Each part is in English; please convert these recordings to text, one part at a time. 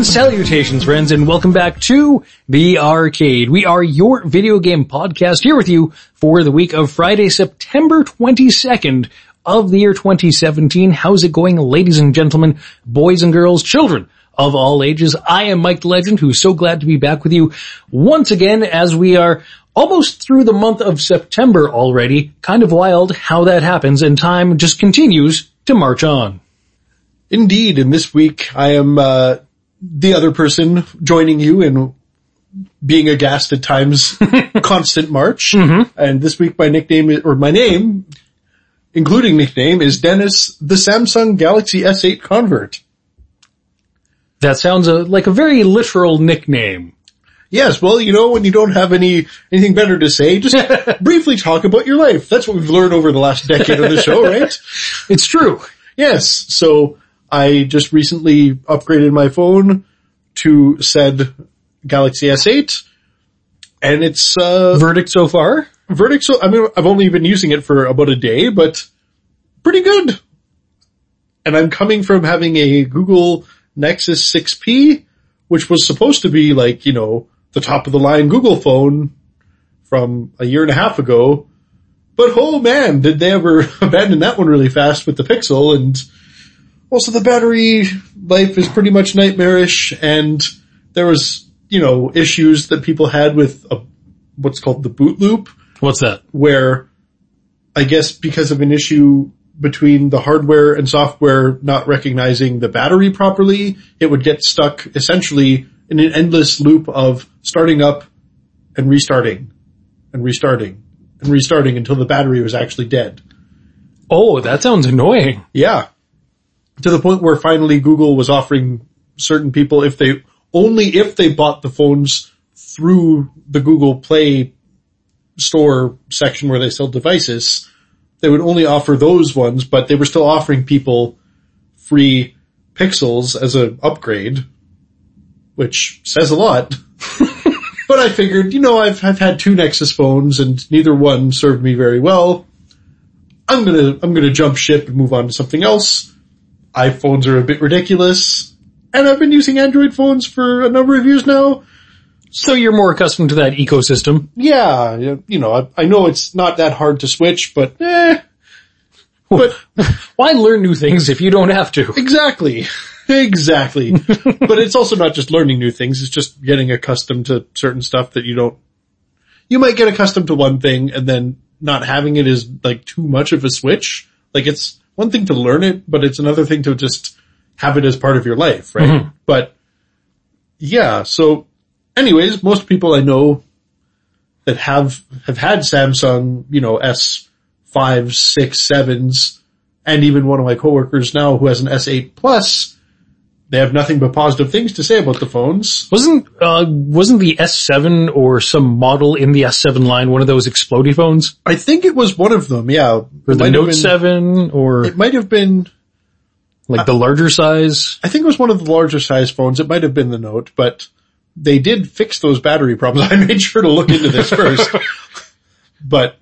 Salutations, friends, and welcome back to The Arcade. We are your video game podcast here with you for the week of Friday, September 22nd of the year 2017. How's it going, ladies and gentlemen, boys and girls, children of all ages? I am Mike the Legend, who's so glad to be back with you once again as we are almost through the month of September already. Kind of wild how that happens, and time just continues to march on. Indeed, and this week I am the other person joining you in being aghast at times constant march. Mm-hmm. And this week my name, including nickname, is Dennis, the Samsung Galaxy S8 convert. That sounds like a very literal nickname. Yes, well, you know, when you don't have anything better to say, just briefly talk about your life. That's what we've learned over the last decade of the show, right? It's true. Yes, so I just recently upgraded my phone to said Galaxy S8, and it's verdict so far? I mean, I've only been using it for about a day, but pretty good. And I'm coming from having a Google Nexus 6P, which was supposed to be like, you know, the top of the line Google phone from a year and a half ago. But oh man, did they ever abandon that one really fast with the Pixel. And also the battery life is pretty much nightmarish, and there was, you know, issues that people had with what's called the boot loop. What's that? Where I guess because of an issue between the hardware and software not recognizing the battery properly, it would get stuck essentially in an endless loop of starting up and restarting and restarting and restarting until the battery was actually dead. Oh, that sounds annoying. Yeah. To the point where finally Google was offering certain people, if they bought the phones through the Google Play Store section where they sell devices, they would only offer those ones, but they were still offering people free Pixels as an upgrade, which says a lot. But I figured, you know, I've had two Nexus phones and neither one served me very well. I'm gonna jump ship and move on to something else. iPhones are a bit ridiculous, and I've been using Android phones for a number of years now. So you're more accustomed to that ecosystem? Yeah, you know, I know it's not that hard to switch, but But why learn new things if you don't have to? Exactly. But it's also not just learning new things, it's just getting accustomed to certain stuff that you might get accustomed to one thing and then not having it is like too much of a switch. Like it's one thing to learn it, but it's another thing to just have it as part of your life, right? Mm-hmm. But yeah, so anyways, most people I know that have had Samsung, you know, S5, 6, 7s, and even one of my coworkers now who has an S8 Plus, they have nothing but positive things to say about the phones. Wasn't the S7 or some model in the S7 line one of those explodey phones? I think it was one of them, yeah. Or the Note 7, or... It might have been... Like the larger size? I think it was one of the larger size phones. It might have been the Note, but they did fix those battery problems. I made sure to look into this first. But,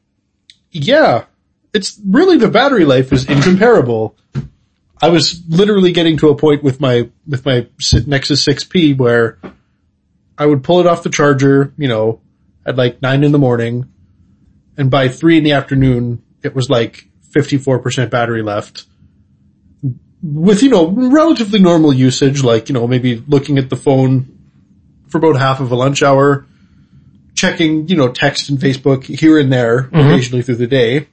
yeah, it's really the battery life is incomparable. I was literally getting to a point with my Nexus 6P where I would pull it off the charger, you know, at like 9 in the morning, and by 3 in the afternoon, it was like 54% battery left. With, you know, relatively normal usage, like, you know, maybe looking at the phone for about half of a lunch hour, checking, you know, text and Facebook here and there, occasionally through the day.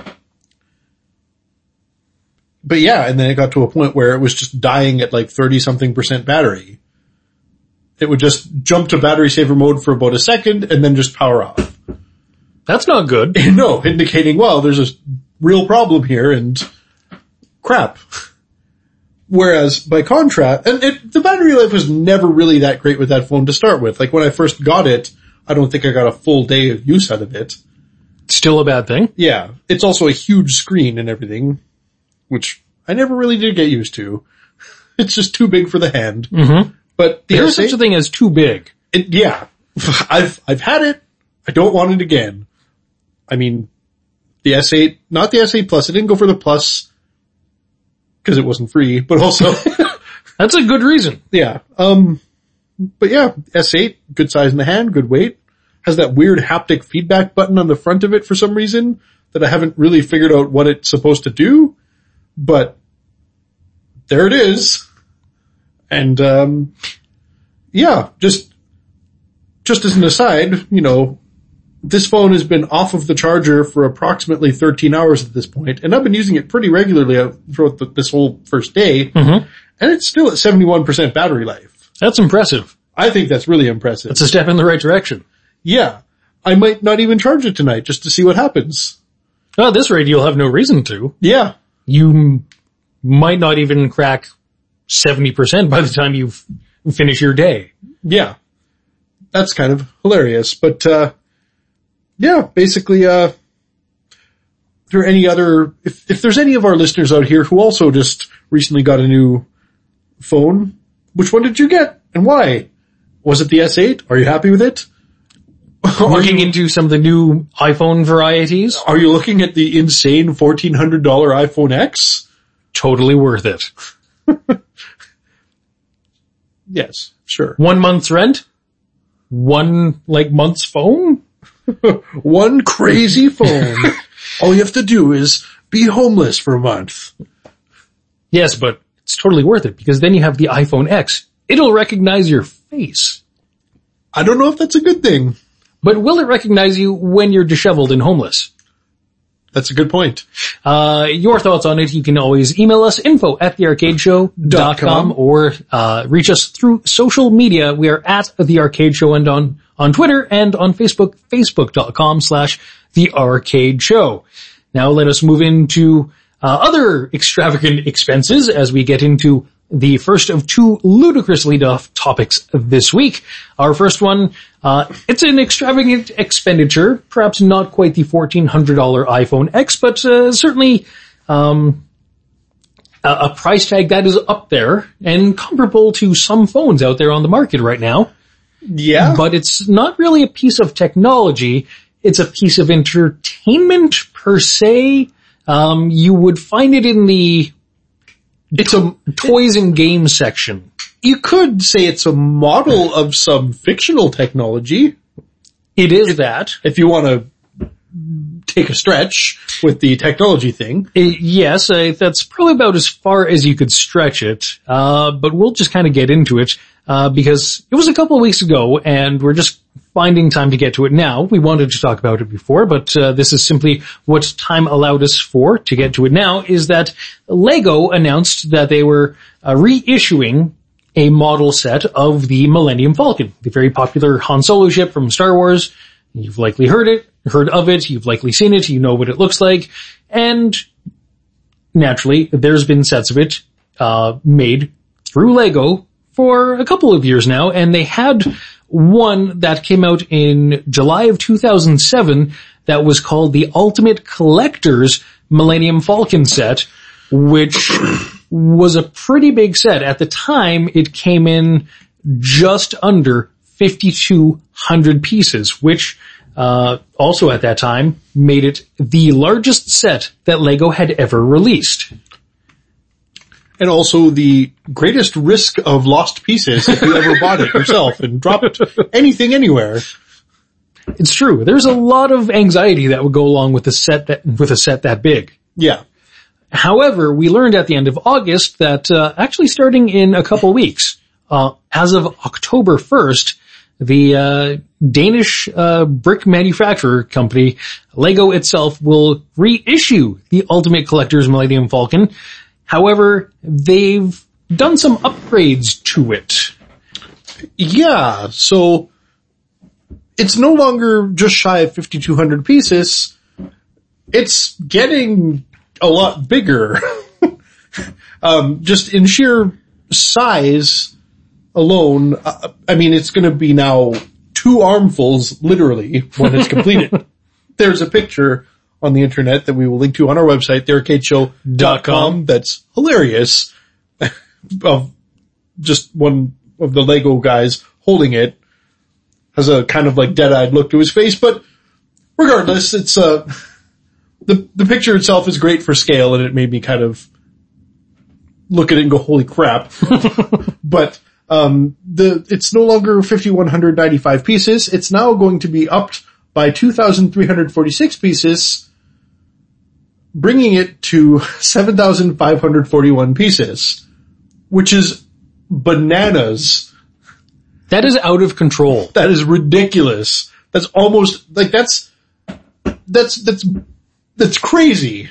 But yeah, and then it got to a point where it was just dying at like 30-something% battery. It would just jump to battery saver mode for about a second and then just power off. That's not good. No, indicating, well, there's a real problem here and crap. Whereas by contrast, and the battery life was never really that great with that phone to start with. Like when I first got it, I don't think I got a full day of use out of it. Still a bad thing? Yeah. It's also a huge screen and everything, which I never really did get used to. It's just too big for the hand. Mm-hmm. But there's such a thing as too big. Yeah. I've had it. I don't want it again. I mean, the S8, not the S8 Plus. I didn't go for the Plus because it wasn't free, but also That's a good reason. Yeah. But yeah, S8, good size in the hand, good weight. Has that weird haptic feedback button on the front of it for some reason that I haven't really figured out what it's supposed to do. But there it is. And, yeah, just as an aside, this phone has been off of the charger for approximately 13 hours at this point, and I've been using it pretty regularly throughout this whole first day, and it's still at 71% battery life. That's impressive. I think that's really impressive. It's a step in the right direction. Yeah. I might not even charge it tonight just to see what happens. Well, at this rate, you'll have no reason to. Yeah. You might not even crack 70% by the time you finish your day. Yeah. That's kind of hilarious. But, yeah, basically, if there's any of our listeners out here who also just recently got a new phone, which one did you get and why? Was it the S8? Are you happy with it? Looking into some of the new iPhone varieties? Are you looking at the insane $1,400 iPhone X? Totally worth it. Yes, sure. 1 month's rent? 1, month's phone? One crazy phone. All you have to do is be homeless for a month. Yes, but it's totally worth it because then you have the iPhone X. It'll recognize your face. I don't know if that's a good thing. But will it recognize you when you're disheveled and homeless? That's a good point. Your thoughts on it, you can always email us, info@thearcadeshow.com, or reach us through social media. We are at The Arcade Show and on Twitter and on Facebook, facebook.com/The Arcade Show. Now let us move into other extravagant expenses as we get into the first of two ludicrously tough topics this week. Our first one, it's an extravagant expenditure, perhaps not quite the $1,400 iPhone X, but certainly a price tag that is up there and comparable to some phones out there on the market right now. Yeah. But it's not really a piece of technology. It's a piece of entertainment per se. You would find it in the toys and games section. You could say it's a model of some fictional technology. It is that. If you want to take a stretch with the technology thing. Yes, that's probably about as far as you could stretch it. But we'll just kind of get into it, because it was a couple of weeks ago and we're just finding time to get to it now. We wanted to talk about it before, but this is simply what time allowed us for to get to it now, is that LEGO announced that they were reissuing a model set of the Millennium Falcon, the very popular Han Solo ship from Star Wars. You've likely heard of it, you've likely seen it, you know what it looks like, and naturally, there's been sets of it made through LEGO for a couple of years now, and they had one that came out in July of 2007 that was called the Ultimate Collector's Millennium Falcon set, which was a pretty big set. At the time, it came in just under 5,200 pieces, which also at that time made it the largest set that LEGO had ever released. And also the greatest risk of lost pieces if you ever bought it yourself and dropped anything anywhere. It's true. There's a lot of anxiety that would go along with a set that big. Yeah. However, we learned at the end of August that actually starting in a couple weeks, as of October 1st, the Danish brick manufacturer company, LEGO itself, will reissue the Ultimate Collector's Millennium Falcon. However, they've done some upgrades to it. Yeah, so it's no longer just shy of 5,200 pieces. It's getting a lot bigger. Just in sheer size alone, it's going to be now 2 armfuls, literally, when it's completed. There's a picture on the internet that we will link to on our website, thearcadeshow.com. That's hilarious. Of just one of the LEGO guys holding it. Has a kind of dead-eyed look to his face, but regardless, it's, the picture itself is great for scale, and it made me kind of look at it and go, holy crap. But, it's no longer 5,195 pieces. It's now going to be upped by 2,346 pieces, bringing it to 7,541 pieces, which is bananas. That is out of control. That is ridiculous. That's almost, like, that's crazy.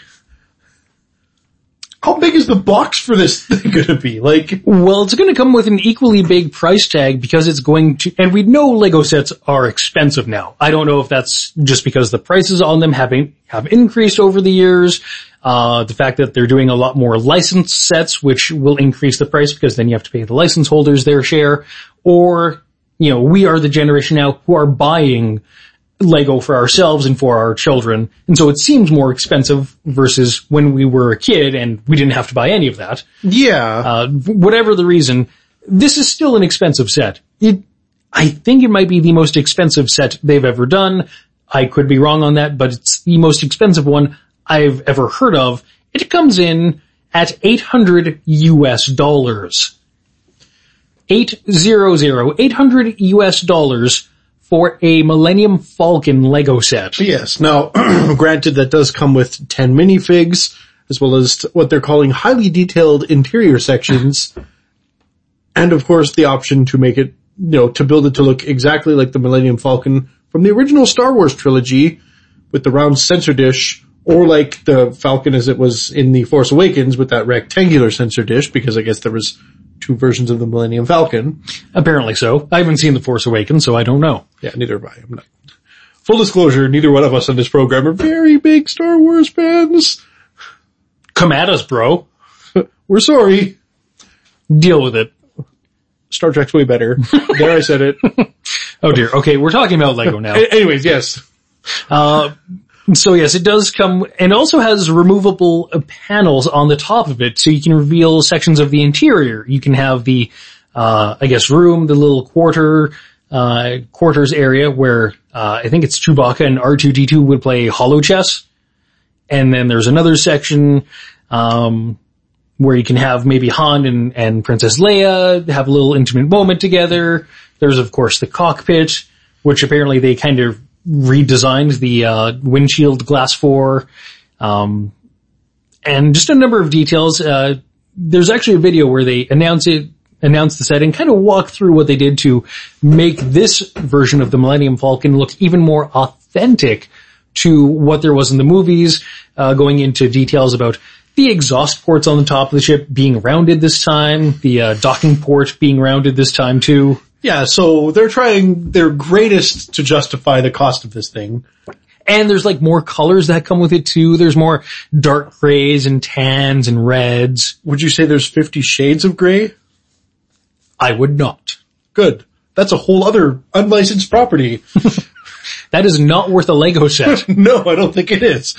How big is the box for this thing gonna be? Like, well, it's gonna come with an equally big price tag because it's going to, and we know Lego sets are expensive now. I don't know if that's just because the prices on them have increased over the years, the fact that they're doing a lot more licensed sets, which will increase the price because then you have to pay the license holders their share, or, we are the generation now who are buying Lego for ourselves and for our children, and so it seems more expensive versus when we were a kid and we didn't have to buy any of that. Yeah. Whatever the reason, this is still an expensive set. I think it might be the most expensive set they've ever done. I could be wrong on that, but it's the most expensive one I've ever heard of. It comes in at $800 US. $800 for a Millennium Falcon Lego set. Yes. Now, granted, that does come with 10 minifigs, as well as what they're calling highly detailed interior sections, and of course the option to make it, to build it to look exactly like the Millennium Falcon from the original Star Wars trilogy, with the round sensor dish, or like the Falcon as it was in The Force Awakens with that rectangular sensor dish, because I guess there was two versions of the Millennium Falcon. Apparently so. I haven't seen The Force Awakens, so I don't know. Yeah, neither have I. I'm not. Full disclosure, neither one of us on this program are very big Star Wars fans. Come at us, bro. We're sorry. Deal with it. Star Trek's way better. There, I said it. Oh dear. Okay, we're talking about Lego now. Anyways, yes. So yes, it does come, and also has removable panels on the top of it, so you can reveal sections of the interior. You can have the, room, the little quarters area where, I think it's Chewbacca and R2-D2 would play holo chess. And then there's another section, where you can have maybe Han and Princess Leia have a little intimate moment together. There's of course the cockpit, which apparently they kind of redesigned the windshield glass for, and just a number of details. There's actually a video where they announce the set and kind of walk through what they did to make this version of the Millennium Falcon look even more authentic to what there was in the movies, going into details about the exhaust ports on the top of the ship being rounded this time, the docking port being rounded this time too. Yeah, so they're trying their greatest to justify the cost of this thing. And there's like more colors that come with it too. There's more dark grays and tans and reds. Would you say there's 50 shades of gray? I would not. Good. That's a whole other unlicensed property. That is not worth a Lego set. No, I don't think it is.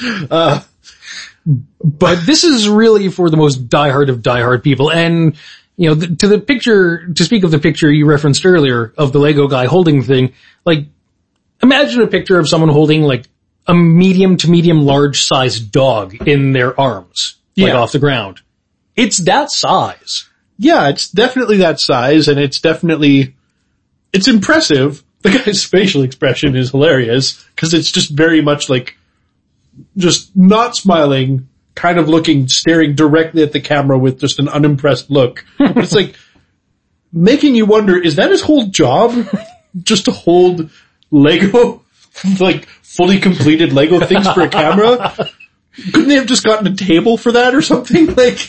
But this is really for the most diehard of diehard people. And to speak of the picture you referenced earlier of the Lego guy holding the thing, like, imagine a picture of someone holding like a medium to medium large sized dog in their arms, like off the ground. It's that size. Yeah, it's definitely that size, and it's impressive. The guy's facial expression is hilarious, because it's just very much like, just not smiling, kind of staring directly at the camera with just an unimpressed look. It's like, making you wonder, is that his whole job? Just to hold Lego, like, fully completed Lego things for a camera? Couldn't they have just gotten a table for that or something? Like,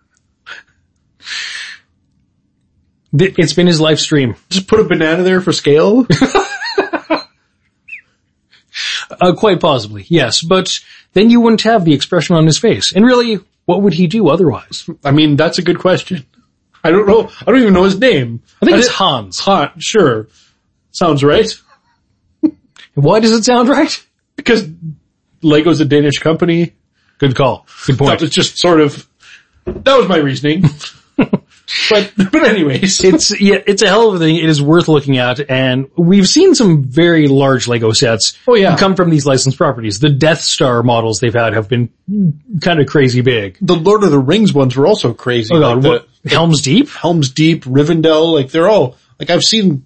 it's been his live stream. Just put a banana there for scale? Quite possibly, yes. But then you wouldn't have the expression on his face. And really, what would he do otherwise? I mean, that's a good question. I don't know. I don't even know his name. I think it's Hans. Sure. Sounds right. Why does it sound right? Because Lego's a Danish company. Good call. Good point. That was just that was my reasoning. But anyways. It's a hell of a thing. It is worth looking at, and we've seen some very large Lego sets come from these licensed properties. The Death Star models they've had have been kind of crazy big. The Lord of the Rings ones were also crazy. Oh god, like Helm's Deep? Helm's Deep, Rivendell, like they're all, like I've seen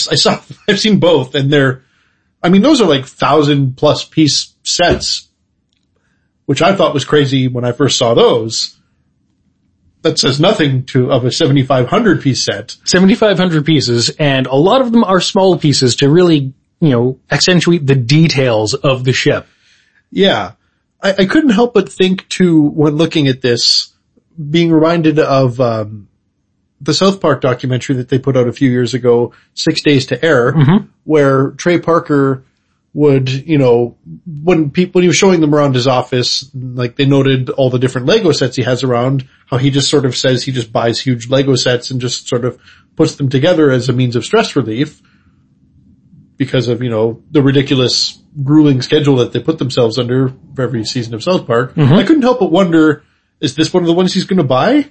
both, and those are like 1,000+ piece sets, which I thought was crazy when I first saw those. That says nothing of a 7,500 piece set. 7,500 pieces, and a lot of them are small pieces to really, accentuate the details of the ship. Yeah. I couldn't help but think too, when looking at this, being reminded of, the South Park documentary that they put out a few years ago, 6 Days to Air, where Trey Parker would, when he was showing them around his office, like they noted all the different Lego sets he has around, how he just sort of says he just buys huge Lego sets and just sort of puts them together as a means of stress relief because of, the ridiculous grueling schedule that they put themselves under for every season of South Park. I couldn't help but wonder, is this one of the ones he's going to buy?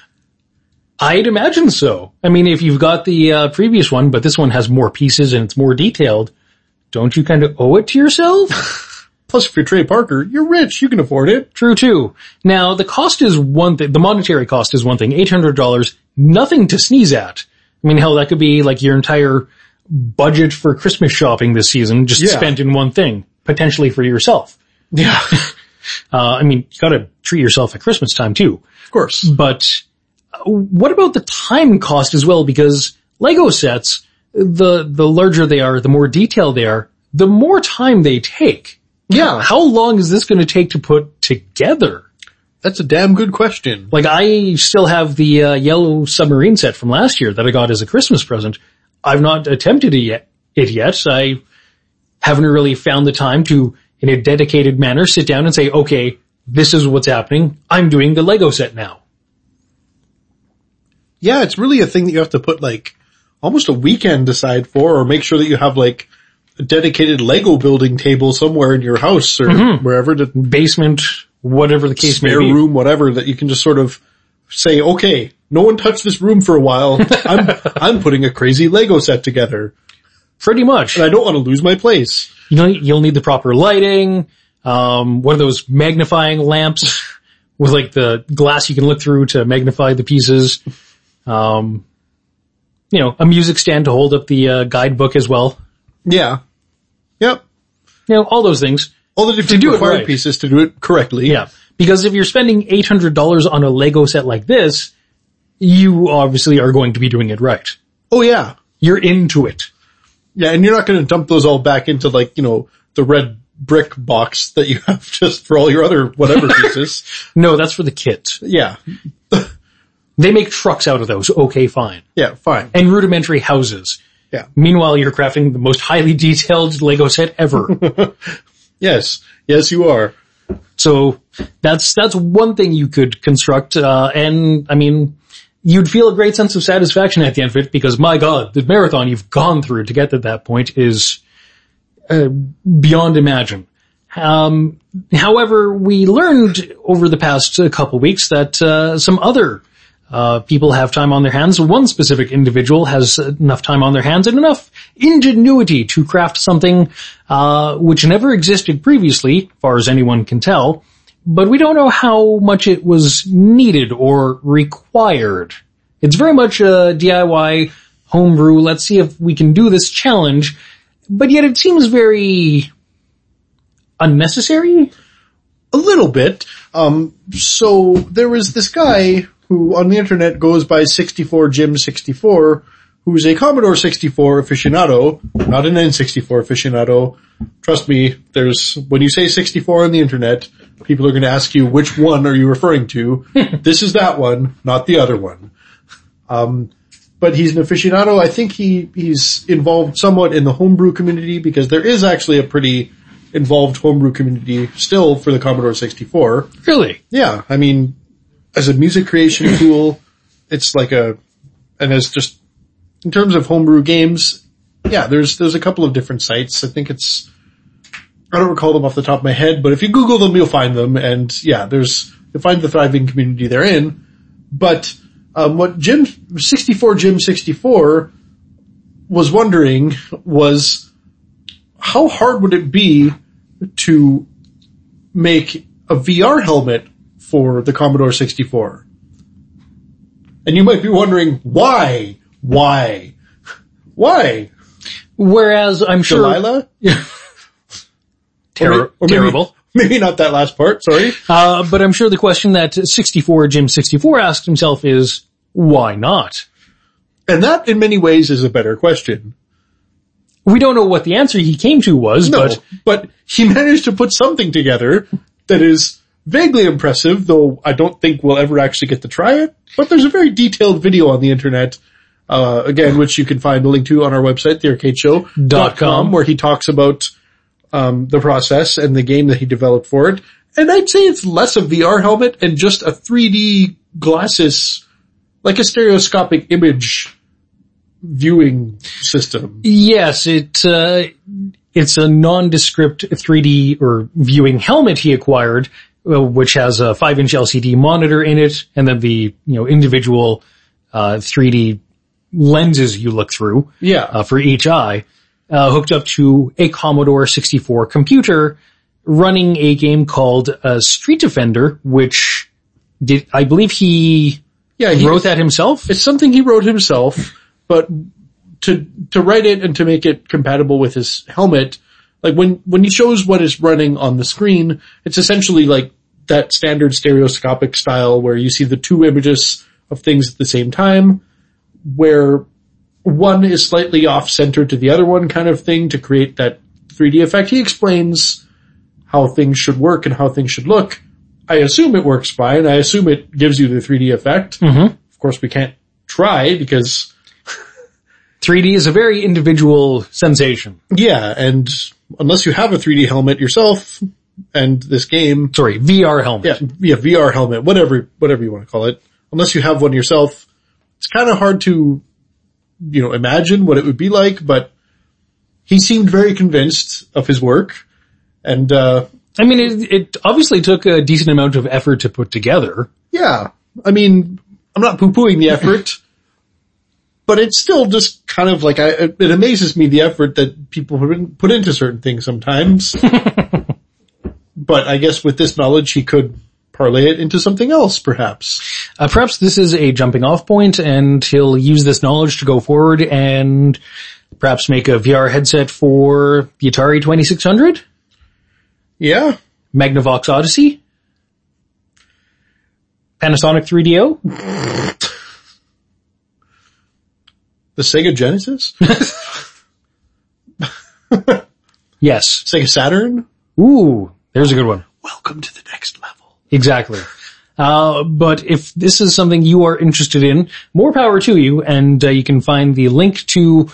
I'd imagine so. I mean, if you've got the previous one, but this one has more pieces and it's more detailed, don't you kind of owe it to yourself? Plus, if you're Trey Parker, you're rich. You can afford it. True, too. Now, the cost is one thing. The monetary cost is one thing. $800, nothing to sneeze at. I mean, hell, that could be like your entire budget for Christmas shopping this season just spent in one thing, potentially for yourself. Yeah. You gotta treat yourself at Christmas time, too. Of course. But what about the time cost as well? Because Lego sets, the larger they are, the more detailed they are, the more time they take. Yeah. How long is this going to take to put together? That's a damn good question. Like, I still have the yellow submarine set from last year that I got as a Christmas present. I've not attempted it yet. I haven't really found the time to, in a dedicated manner, sit down and say, okay, this is what's happening. I'm doing the Lego set now. Yeah, it's really a thing that you have to put like almost a weekend aside for, or make sure that you have like a dedicated Lego building table somewhere in your house or wherever, the basement, whatever the case may be. Spare room, whatever, that you can just sort of say, okay, no one touched this room for a while. I'm putting a crazy Lego set together. Pretty much. And I don't want to lose my place. You'll need the proper lighting, one of those magnifying lamps with like the glass you can look through to magnify the pieces. A music stand to hold up the guidebook as well. Yeah. Yep. All those things. All the different required pieces to do it correctly. Yeah. Because if you're spending $800 on a Lego set like this, you obviously are going to be doing it right. Oh yeah. You're into it. Yeah, and you're not going to dump those all back into like, the red brick box that you have just for all your other whatever pieces. No, that's for the kit. Yeah. They make trucks out of those. Okay, fine. Yeah, fine. And rudimentary houses. Yeah. Meanwhile, you're crafting the most highly detailed Lego set ever. Yes. Yes, you are. So that's one thing you could construct. You'd feel a great sense of satisfaction at the end of it because, my God, the marathon you've gone through to get to that point is beyond imagine. However, we learned over the past couple weeks that some other people have time on their hands. One specific individual has enough time on their hands and enough ingenuity to craft something which never existed previously, as far as anyone can tell. But we don't know how much it was needed or required. It's very much a DIY homebrew. Let's see if we can do this challenge. But yet it seems very unnecessary. A little bit. So there was this guy who on the internet goes by 64Jim64, who's a Commodore 64 aficionado, not an N64 aficionado. Trust me, when you say 64 on the internet, people are going to ask you, which one are you referring to? This is that one, not the other one. But he's an aficionado. I think he's involved somewhat in the homebrew community because there is actually a pretty involved homebrew community still for the Commodore 64. Really? Yeah. I mean, as a music creation tool, it's like and as just, in terms of homebrew games, yeah, there's a couple of different sites. I think I don't recall them off the top of my head, but if you Google them, you'll find them. And yeah, you'll find the thriving community they're in. But What Jim 64 was wondering was how hard would it be to make a VR helmet for the Commodore 64? And you might be wondering, why? Whereas I'm sure... Delilah? Terrible. Maybe not that last part, sorry. But I'm sure the question that Jim 64 asked himself is, why not? And that, in many ways, is a better question. We don't know what the answer he came to was, but he managed to put something together that is vaguely impressive, though I don't think we'll ever actually get to try it. But there's a very detailed video on the internet, again, which you can find a link to on our website, thearcadeshow.com, where he talks about the process and the game that he developed for it. And I'd say it's less a VR helmet and just a 3D glasses, like a stereoscopic image viewing system. Yes, it's a nondescript 3D or viewing helmet he acquired, which has a 5-inch LCD monitor in it, and then the individual 3D lenses you look through for each eye, hooked up to a Commodore 64 computer running a game called Street Defender, which I believe he wrote that himself? It's something he wrote himself, but to write it and to make it compatible with his helmet, like when he shows what is running on the screen, it's essentially like that standard stereoscopic style where you see the two images of things at the same time, where one is slightly off-center to the other one kind of thing to create that 3D effect. He explains how things should work and how things should look. I assume it works fine. I assume it gives you the 3D effect. Mm-hmm. Of course, we can't try because 3D is a very individual sensation. Yeah, and unless you have a 3D helmet yourself and this game... Sorry, VR helmet. Yeah, VR helmet, whatever you want to call it. Unless you have one yourself, it's kind of hard to, imagine what it would be like, but he seemed very convinced of his work. And, it obviously took a decent amount of effort to put together. Yeah. I mean, I'm not poo-pooing the effort, but it's still just kind of like, it amazes me the effort that people put into certain things sometimes. But I guess with this knowledge, he could parlay it into something else, perhaps. Perhaps this is a jumping off point and he'll use this knowledge to go forward and perhaps make a VR headset for the Atari 2600? Yeah. Magnavox Odyssey? Panasonic 3DO? The Sega Genesis? Yes. Sega Saturn? Ooh, there's a good one. Welcome to the next level. Exactly. But if this is something you are interested in, more power to you, and you can find the link to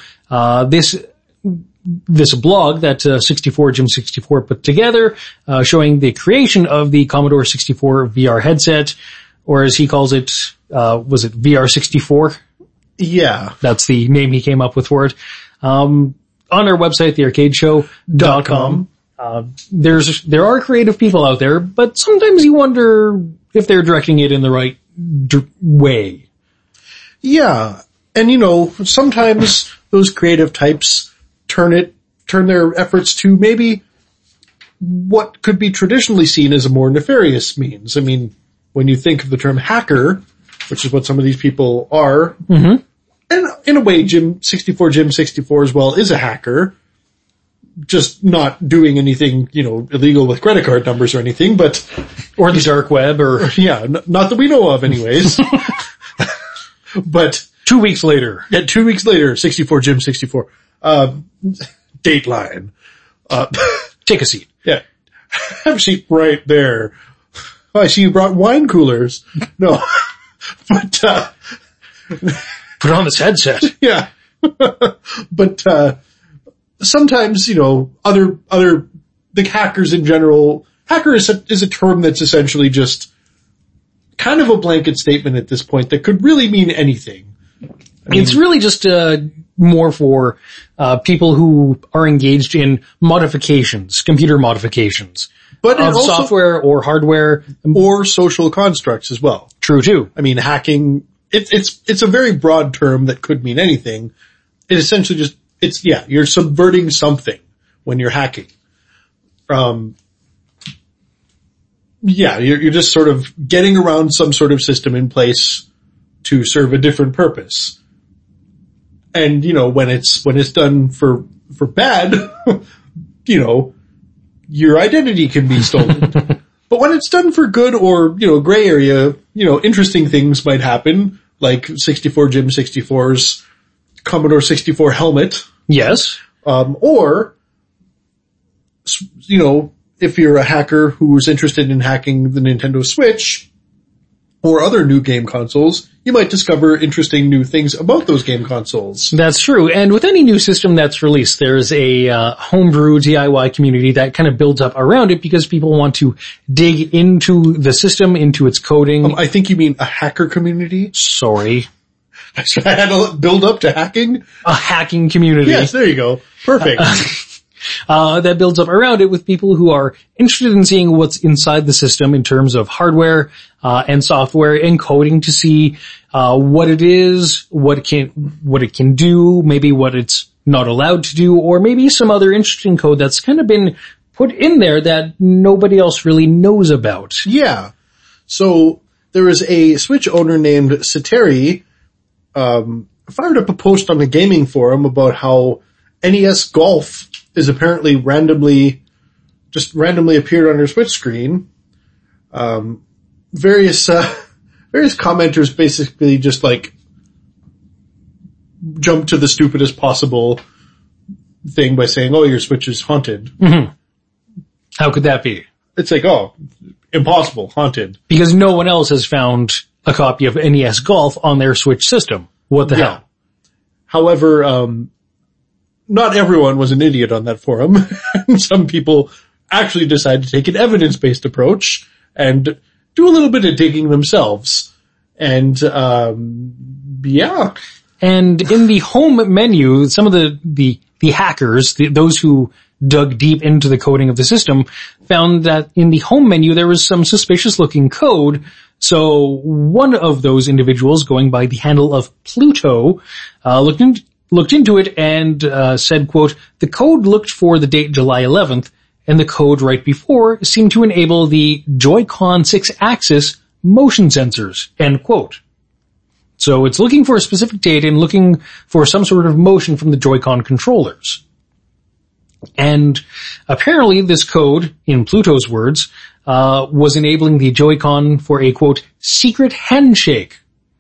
this blog that 64Jim 64 put together, showing the creation of the Commodore 64 VR headset, or as he calls it, was it VR 64? Yeah. That's the name he came up with for it. On our website, thearcadeshow.com. There are creative people out there, but sometimes you wonder if they're directing it in the right way. Yeah. And sometimes those creative types turn their efforts to maybe what could be traditionally seen as a more nefarious means. I mean, when you think of the term hacker, which is what some of these people are, mm-hmm. and in a way, Jim 64 as well is a hacker, just not doing anything, illegal with credit card numbers or anything, but... Or the dark web, or... Yeah, not that we know of anyways. But... 2 weeks later. Yeah, 2 weeks later, 64Jim 64. Dateline. Take a seat. Yeah. Have a seat right there. Oh, I see you brought wine coolers. No. But, put on this headset. Yeah. But, sometimes, the hackers in general, hacker is a term that's essentially just kind of a blanket statement at this point that could really mean anything. It's really just, more for, people who are engaged in modifications, computer modifications. But of software or hardware. Or social constructs as well. True too. I mean, hacking it's a very broad term that could mean anything. It essentially just, you're subverting something when you're hacking. You're just sort of getting around some sort of system in place to serve a different purpose. And, when it's done for bad, your identity can be stolen. But when it's done for good or, gray area, interesting things might happen, like 64 Jim 64's Commodore 64 helmet. Yes. Or, if you're a hacker who's interested in hacking the Nintendo Switch or other new game consoles, you might discover interesting new things about those game consoles. That's true. And with any new system that's released, there's a homebrew DIY community that kind of builds up around it because people want to dig into the system, into its coding. I think you mean a hacker community? Sorry. I had to build up to hacking? A hacking community. Yes, there you go. Perfect. That builds up around it with people who are interested in seeing what's inside the system in terms of hardware, and software and coding to see, what it is, what it can do, maybe what it's not allowed to do, or maybe some other interesting code that's kind of been put in there that nobody else really knows about. Yeah. So there is a Switch owner named Sateri, fired up a post on the gaming forum about how NES Golf is apparently randomly appeared on her Switch screen. Various commenters basically just jump to the stupidest possible thing by saying, "Oh, your Switch is haunted." Mm-hmm. How could that be? It's impossible, haunted. Because no one else has found a copy of NES Golf on their Switch system. What the hell? However, not everyone was an idiot on that forum. Some people actually decided to take an evidence-based approach and do a little bit of digging themselves. And, And in the home menu, some of the hackers, those who dug deep into the coding of the system, found that in the home menu there was some suspicious looking code. So one of those individuals, going by the handle of Pluto, looked into it and said, quote, "The code looked for the date July 11th, and the code right before seemed to enable the Joy-Con 6-axis motion sensors," end quote. So it's looking for a specific date and looking for some sort of motion from the Joy-Con controllers. And apparently this code, in Pluto's words, was enabling the Joy-Con for a, quote, "secret handshake."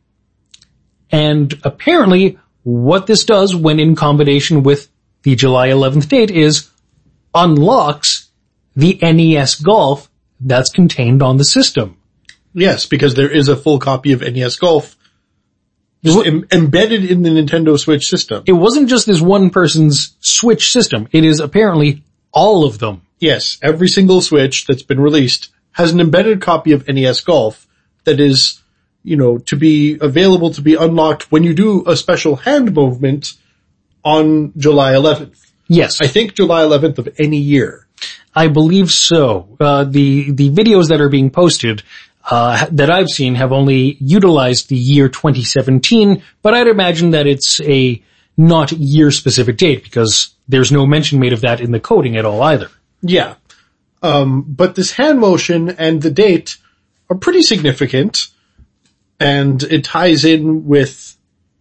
And apparently what this does when in combination with the July 11th date is unlocks the NES Golf that's contained on the system. Yes, because there is a full copy of NES Golf just embedded in the Nintendo Switch system. It wasn't just this one person's Switch system. It is apparently all of them. Yes, every single Switch that's been released has an embedded copy of NES Golf that is, to be available to be unlocked when you do a special hand movement on July 11th. Yes. I think July 11th of any year. I believe so. The videos that are being posted, that I've seen have only utilized the year 2017, but I'd imagine that it's a not year specific date because there's no mention made of that in the coding at all either. Yeah. But this hand motion and the date are pretty significant, and it ties in with,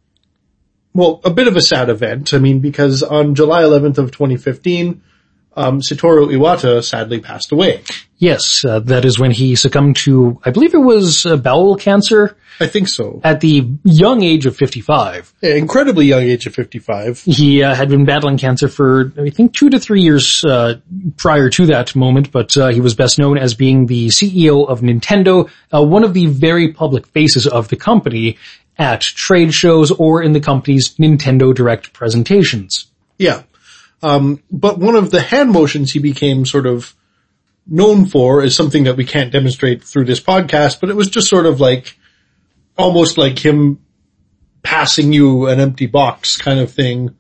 a bit of a sad event. I mean, because on July 11th of 2015, Satoru Iwata sadly passed away. Yes, that is when he succumbed to, I believe it was bowel cancer. I think so. At the young age of 55. Yeah, incredibly young age of 55. He had been battling cancer for, I think, 2 to 3 years prior to that moment, but he was best known as being the CEO of Nintendo, one of the very public faces of the company at trade shows or in the company's Nintendo Direct presentations. Yeah. But one of the hand motions he became sort of known for is something that we can't demonstrate through this podcast, but it was just sort of almost like him passing you an empty box kind of thing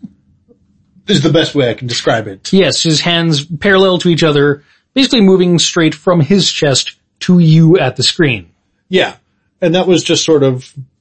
is the best way I can describe it. Yes, his hands parallel to each other, basically moving straight from his chest to you at the screen. Yeah. And that was just sort of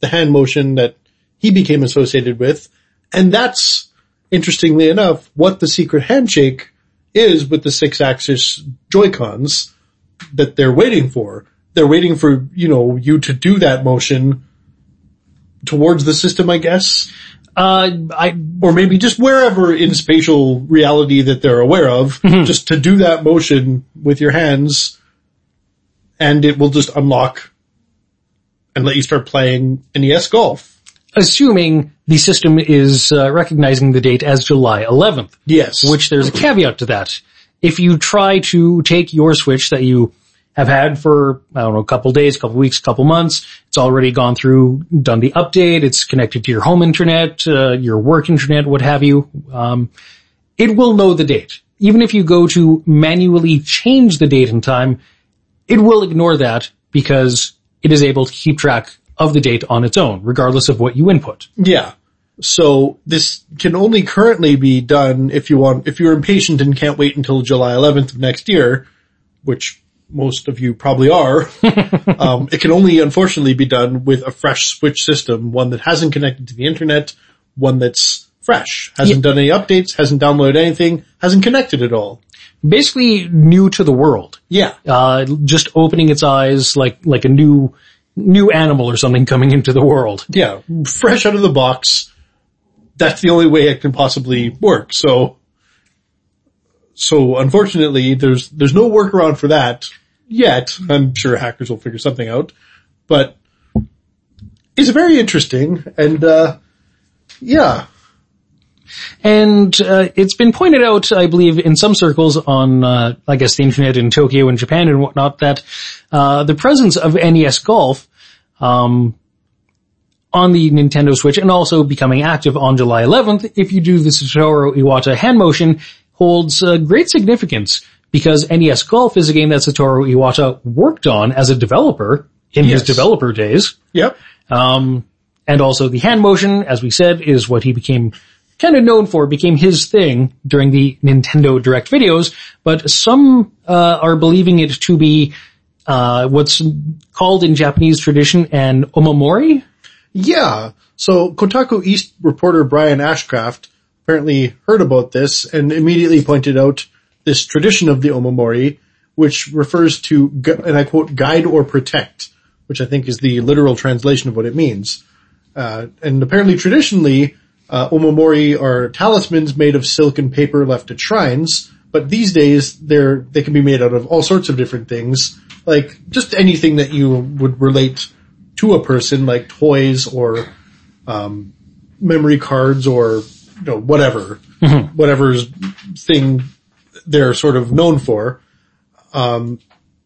the hand motion that he became associated with. And that's, interestingly enough, what the secret handshake is with the 6-axis Joy-Cons that they're waiting for. They're waiting for, you to do that motion towards the system, I guess. Or maybe just wherever in spatial reality that they're aware of, just to do that motion with your hands, and it will just unlock and let you start playing NES Golf. Assuming the system is recognizing the date as July 11th. Yes. Which there's a caveat to that. If you try to take your Switch that you have had for, a couple days, couple weeks, couple months, it's already gone through, done the update, it's connected to your home internet, your work internet, what have you, it will know the date. Even if you go to manually change the date and time, it will ignore that because it is able to keep track of the date on its own, regardless of what you input. Yeah. So this can only currently be done if you're impatient and can't wait until July 11th of next year, which most of you probably are. It can only unfortunately be done with a fresh Switch system, one that hasn't connected to the internet, one that's fresh, hasn't done any updates, hasn't downloaded anything, hasn't connected at all. Basically new to the world. Yeah. Just opening its eyes like a new animal or something coming into the world. Yeah. Fresh out of the box. That's the only way it can possibly work. So unfortunately, there's no workaround for that yet. I'm sure hackers will figure something out, but it's very interesting and, yeah. And, it's been pointed out, I believe, in some circles on, I guess the internet in Tokyo and Japan and whatnot, that, the presence of NES Golf, on the Nintendo Switch and also becoming active on July 11th, if you do the Satoru Iwata hand motion, holds great significance because NES Golf is a game that Satoru Iwata worked on as a developer in his developer days. Yep. And also the hand motion, as we said, is what he became kind of known for, became his thing during the Nintendo Direct videos, but some are believing it to be what's called in Japanese tradition an omamori. Yeah. So Kotaku East reporter Brian Ashcraft apparently heard about this and immediately pointed out this tradition of the omamori, which refers to, and I quote, guide or protect, which I think is the literal translation of what it means. And apparently traditionally, omamori are talismans made of silk and paper left at shrines, but these days they can be made out of all sorts of different things, like just anything that you would relate to a person, like toys or memory cards or whatever, whatever's thing they're sort of known for. And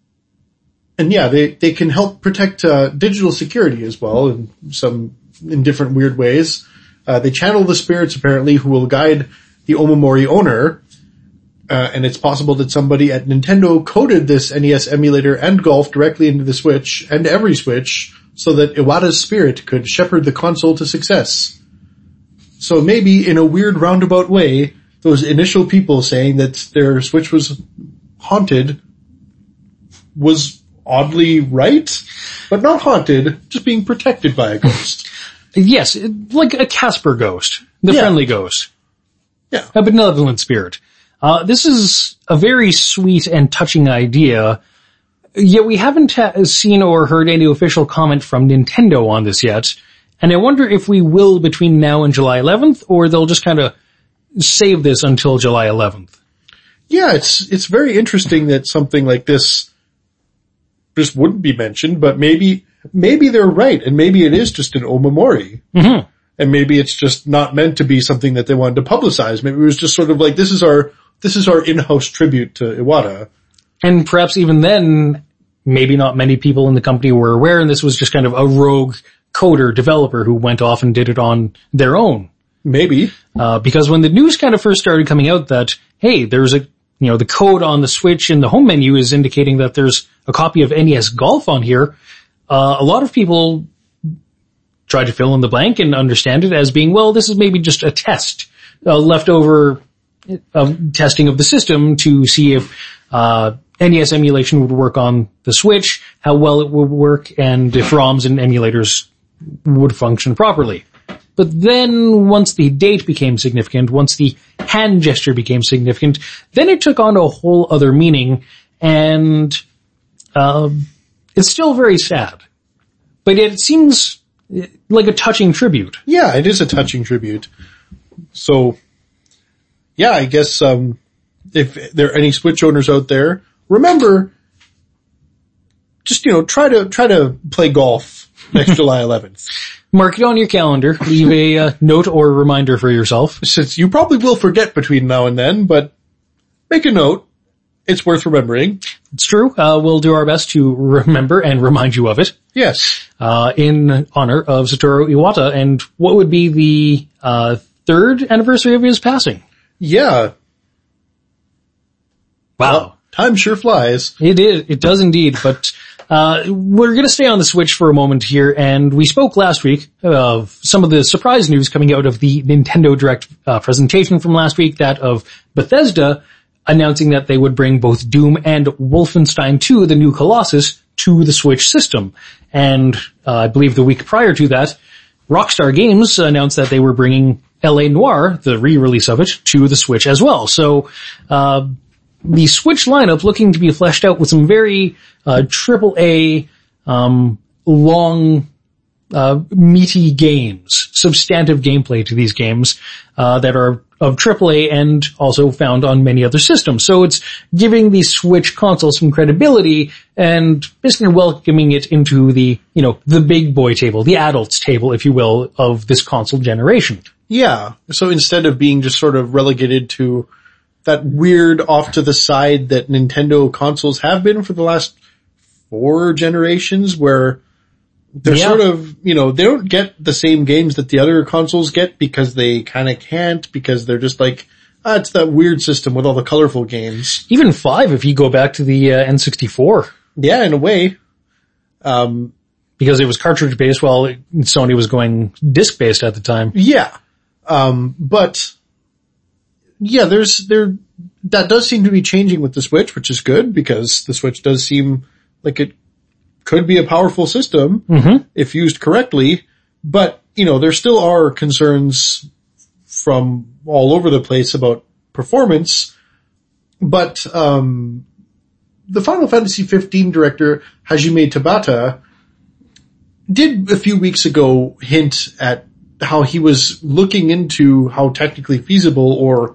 yeah, they can help protect digital security as well in different weird ways. They channel the spirits apparently who will guide the omamori owner. And it's possible that somebody at Nintendo coded this NES emulator and Golf directly into the Switch and every Switch so that Iwata's spirit could shepherd the console to success. So maybe in a weird roundabout way, those initial people saying that their Switch was haunted was oddly right, but not haunted, just being protected by a ghost. Yes, like a Casper ghost, the friendly ghost. Yeah. A benevolent spirit. This is a very sweet and touching idea, yet we haven't seen or heard any official comment from Nintendo on this yet, and I wonder if we will between now and July 11th, or they'll just kind of save this until July 11th. Yeah, it's very interesting that something like this just wouldn't be mentioned, but maybe they're right, and maybe it is just an omamori. Mm-hmm. And maybe it's just not meant to be something that they wanted to publicize. Maybe it was just sort of like, this is our in-house tribute to Iwata. And perhaps even then, maybe not many people in the company were aware, and this was just kind of a rogue coder developer who went off and did it on their own. Maybe. Because when the news kind of first started coming out that, hey, there's the code on the Switch in the home menu is indicating that there's a copy of NES Golf on here, a lot of people tried to fill in the blank and understand it as being, well, this is maybe just a test, leftover testing of the system to see if NES emulation would work on the Switch, how well it would work, and if ROMs and emulators would function properly. But then once the date became significant, once the hand gesture became significant, then it took on a whole other meaning, and it's still very sad. But yet it seems like a touching tribute. Yeah, it is a touching tribute. So, yeah, I guess if there are any Switch owners out there, remember, just, try to play golf next July 11th. Mark it on your calendar. Leave a note or a reminder for yourself. Since you probably will forget between now and then, but make a note. It's worth remembering. It's true. We'll do our best to remember and remind you of it. Yes. In honor of Satoru Iwata, and what would be the third anniversary of his passing. Yeah. Wow. Well, time sure flies. It does indeed, but we're going to stay on the Switch for a moment here, and we spoke last week of some of the surprise news coming out of the Nintendo Direct presentation from last week, that of Bethesda announcing that they would bring both Doom and Wolfenstein 2, the New Colossus, to the Switch system. And I believe the week prior to that, Rockstar Games announced that they were bringing L.A. Noire, the re-release of it, to the Switch as well. So the Switch lineup looking to be fleshed out with some very AAA, long, meaty games, substantive gameplay to these games that are of AAA and also found on many other systems. So it's giving the Switch console some credibility and basically welcoming it into the, the big boy table, the adults table, if you will, of this console generation. Yeah. So instead of being just sort of relegated to that weird off to the side that Nintendo consoles have been for the last 4 generations, where they're sort of, they don't get the same games that the other consoles get because they kind of can't, because they're just like, it's that weird system with all the colorful games. Even 5 if you go back to the N64. Yeah, in a way. Because it was cartridge based while Sony was going disc based at the time. Yeah. But yeah, that does seem to be changing with the Switch, which is good, because the Switch does seem like it could be a powerful system if used correctly. But, there still are concerns from all over the place about performance. But the Final Fantasy 15 director, Hajime Tabata, did a few weeks ago hint at how he was looking into how technically feasible, or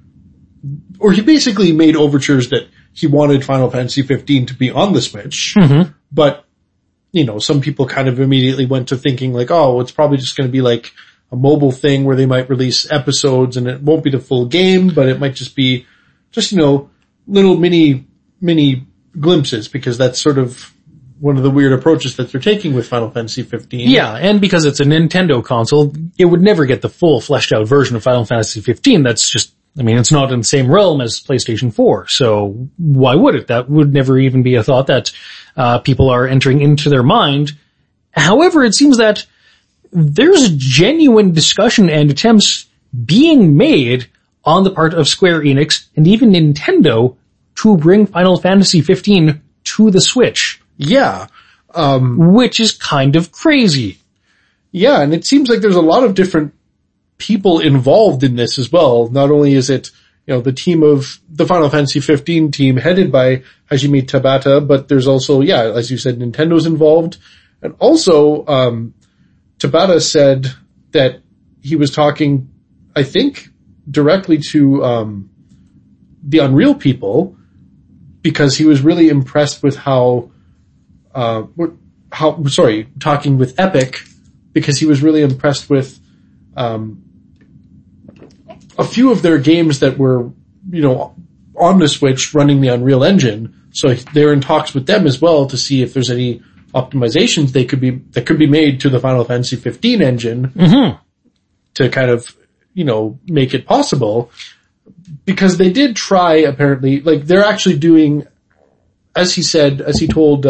he basically made overtures that he wanted Final Fantasy 15 to be on the Switch. But, some people kind of immediately went to thinking like, oh, it's probably just going to be like a mobile thing where they might release episodes and it won't be the full game, but it might just be little mini glimpses, because that's sort of one of the weird approaches that they're taking with Final Fantasy 15. Yeah, and because it's a Nintendo console, it would never get the full fleshed out version of Final Fantasy 15. That's just, it's not in the same realm as PlayStation 4, so why would it? That would never even be a thought that people are entering into their mind. However, it seems that there's genuine discussion and attempts being made on the part of Square Enix and even Nintendo to bring Final Fantasy 15 to the Switch. Yeah. Which is kind of crazy. Yeah, and it seems like there's a lot of different people involved in this as well. Not only is it, the team of the Final Fantasy 15 team headed by Hajime Tabata, but there's also, as you said, Nintendo's involved. And also, Tabata said that he was talking, I think, directly to, the Unreal people, because he was really impressed with talking with Epic, because he was really impressed with, a few of their games that were, on the Switch running the Unreal Engine. So they're in talks with them as well to see if there's any optimizations that could be made to the Final Fantasy 15 engine to kind of, make it possible. Because they did try, apparently, like they're actually doing, as he told,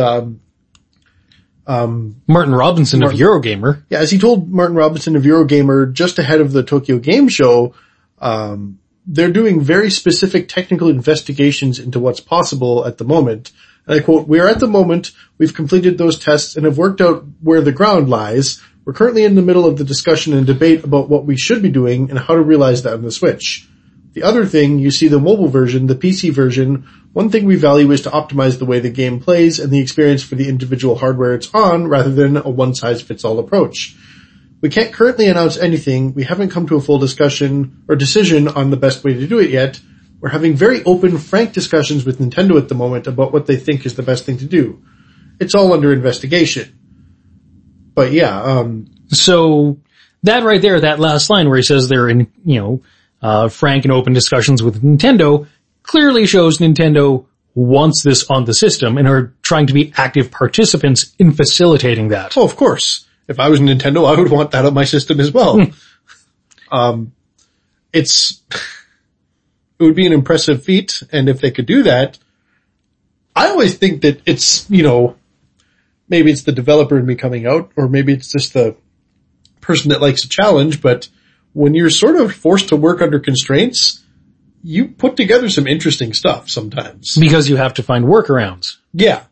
Martin Robinson of Eurogamer. Yeah, as he told Martin Robinson of Eurogamer just ahead of the Tokyo Game Show, they're doing very specific technical investigations into what's possible at the moment. And I quote, "We are at the moment, we've completed those tests and have worked out where the ground lies. We're currently in the middle of the discussion and debate about what we should be doing and how to realize that on the Switch. The other thing, you see the mobile version, the PC version, one thing we value is to optimize the way the game plays and the experience for the individual hardware it's on rather than a one-size-fits-all approach. We can't currently announce anything. We haven't come to a full discussion or decision on the best way to do it yet. We're having very open, frank discussions with Nintendo at the moment about what they think is the best thing to do. It's all under investigation. But yeah, So that right there, that last line where he says they're in, frank and open discussions with Nintendo clearly shows Nintendo wants this on the system and are trying to be active participants in facilitating that. Oh, of course. If I was Nintendo, I would want that on my system as well. It would be an impressive feat, and if they could do that, I always think that it's, maybe it's the developer in me coming out, or maybe it's just the person that likes a challenge, but when you're sort of forced to work under constraints, you put together some interesting stuff sometimes. Because you have to find workarounds. Yeah.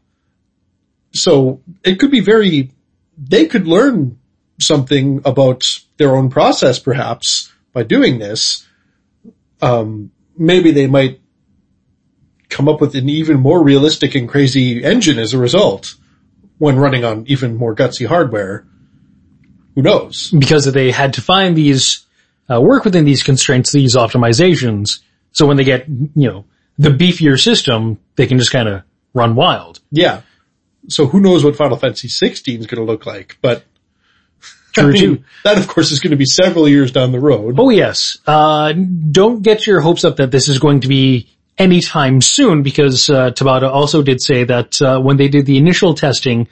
So it could be they could learn something about their own process perhaps by doing this. Maybe they might come up with an even more realistic and crazy engine as a result when running on even more gutsy hardware. Who knows? Because they had to find these, work within these constraints, these optimizations. So when they get, the beefier system, they can just kind of run wild. Yeah. So who knows what Final Fantasy 16 is going to look like, but True, too. That of course is going to be several years down the road. Oh yes. Don't get your hopes up that this is going to be anytime soon, because Tabata also did say that when they did the initial testing,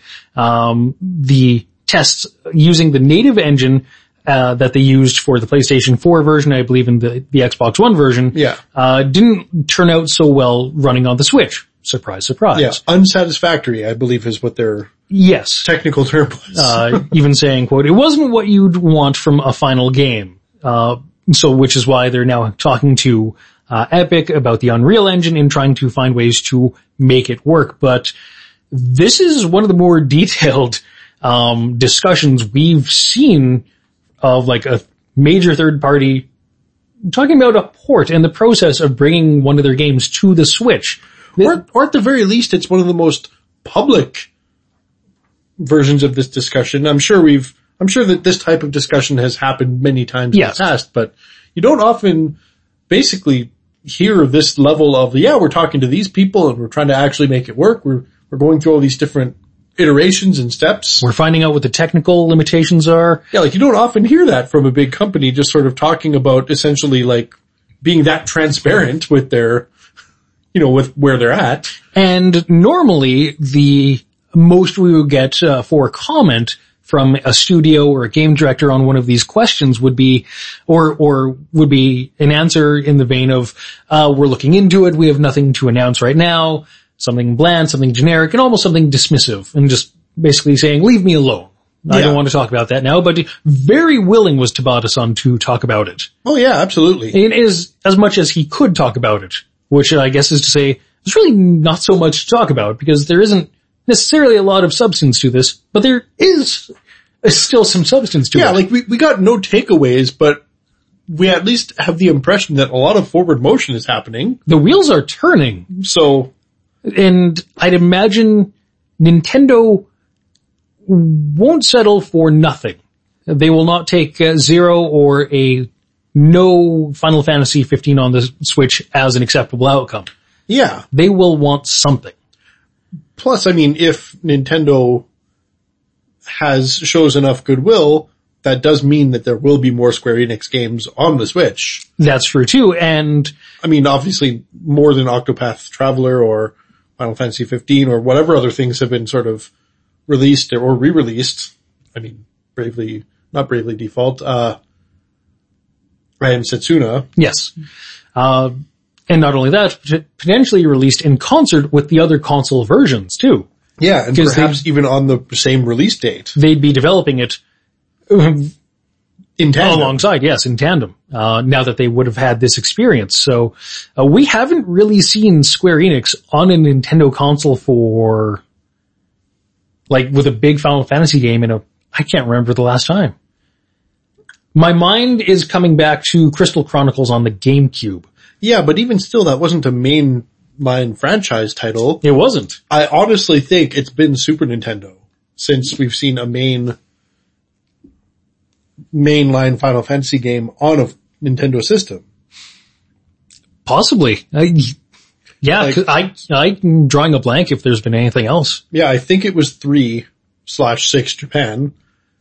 the tests using the native engine that they used for the PlayStation 4 version, I believe in the Xbox One version, didn't turn out so well running on the Switch. Surprise, surprise. Yeah, unsatisfactory, I believe is what their technical term was. Even saying, quote, it wasn't what you'd want from a final game. Which is why they're now talking to Epic about the Unreal Engine and trying to find ways to make it work. But this is one of the more detailed discussions we've seen of like a major third party talking about a port and the process of bringing one of their games to the Switch. Or at the very least, it's one of the most public versions of this discussion. I'm sure that this type of discussion has happened many times in the past, but you don't often basically hear this level of, we're talking to these people and we're trying to actually make it work. We're going through all these different iterations and steps. We're finding out what the technical limitations are. Yeah, like you don't often hear that from a big company just sort of talking about essentially like being that transparent with their, with where they're at. And normally the most we would get for a comment from a studio or a game director on one of these questions would be, or would be an answer in the vein of, we're looking into it, we have nothing to announce right now, something bland, something generic, and almost something dismissive, and just basically saying, leave me alone. I don't want to talk about that now, but very willing was Tabata-san to talk about it. Oh yeah, absolutely. It is as much as he could talk about it, which I guess is to say, there's really not so much to talk about, because there isn't necessarily a lot of substance to this, but there is still some substance to it. Yeah, like we got no takeaways, but we at least have the impression that a lot of forward motion is happening. The wheels are turning. So, and I'd imagine Nintendo won't settle for nothing. They will not take 0 or a no Final Fantasy 15 on the Switch as an acceptable outcome. Yeah. They will want something. Plus, I mean, if Nintendo shows enough goodwill, that does mean that there will be more Square Enix games on the Switch. That's true too, and I mean, obviously more than Octopath Traveler or Final Fantasy 15 or whatever other things have been sort of released or re-released. I mean, not Bravely Default, I Am Setsuna. Yes. And not only that, potentially released in concert with the other console versions too. Yeah, and perhaps even on the same release date. They'd be developing it in tandem. Alongside, yes, in tandem, now that they would have had this experience. So, we haven't really seen Square Enix on a Nintendo console for, like, with a big Final Fantasy game in I can't remember the last time. My mind is coming back to Crystal Chronicles on the GameCube. Yeah, but even still, that wasn't a mainline franchise title. It wasn't. I honestly think it's been Super Nintendo since we've seen a mainline Final Fantasy game on a Nintendo system. Possibly. I'm drawing a blank if there's been anything else. Yeah, I think it was 3/6 Japan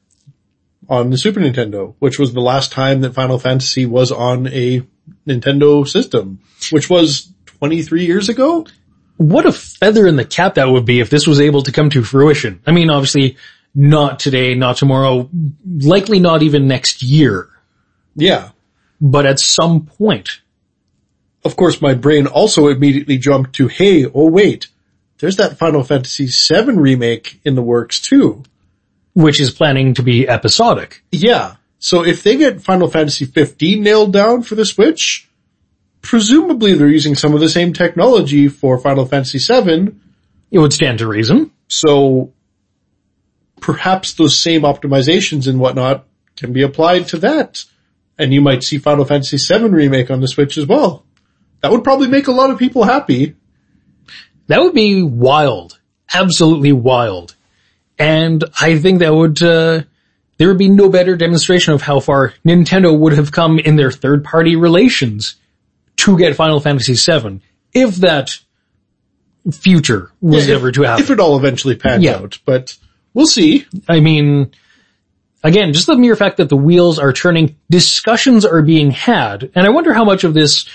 on the Super Nintendo, which was the last time that Final Fantasy was on a Nintendo system, which was 23 years ago. What a feather in the cap that would be if this was able to come to fruition. I mean, obviously, not today, not tomorrow, likely not even next year. Yeah. But at some point. Of course, my brain also immediately jumped to, hey, oh wait, there's that Final Fantasy VII remake in the works too. Which is planning to be episodic. Yeah. So if they get Final Fantasy 15 nailed down for the Switch, presumably they're using some of the same technology for Final Fantasy VII. It would stand to reason. So perhaps those same optimizations and whatnot can be applied to that. And you might see Final Fantasy VII remake on the Switch as well. That would probably make a lot of people happy. That would be wild. Absolutely wild. And I think that would, there would be no better demonstration of how far Nintendo would have come in their third-party relations to get Final Fantasy VII, if that future was ever to happen. If it all eventually pans out, but we'll see. I mean, again, just the mere fact that the wheels are turning, discussions are being had, and I wonder how much of this,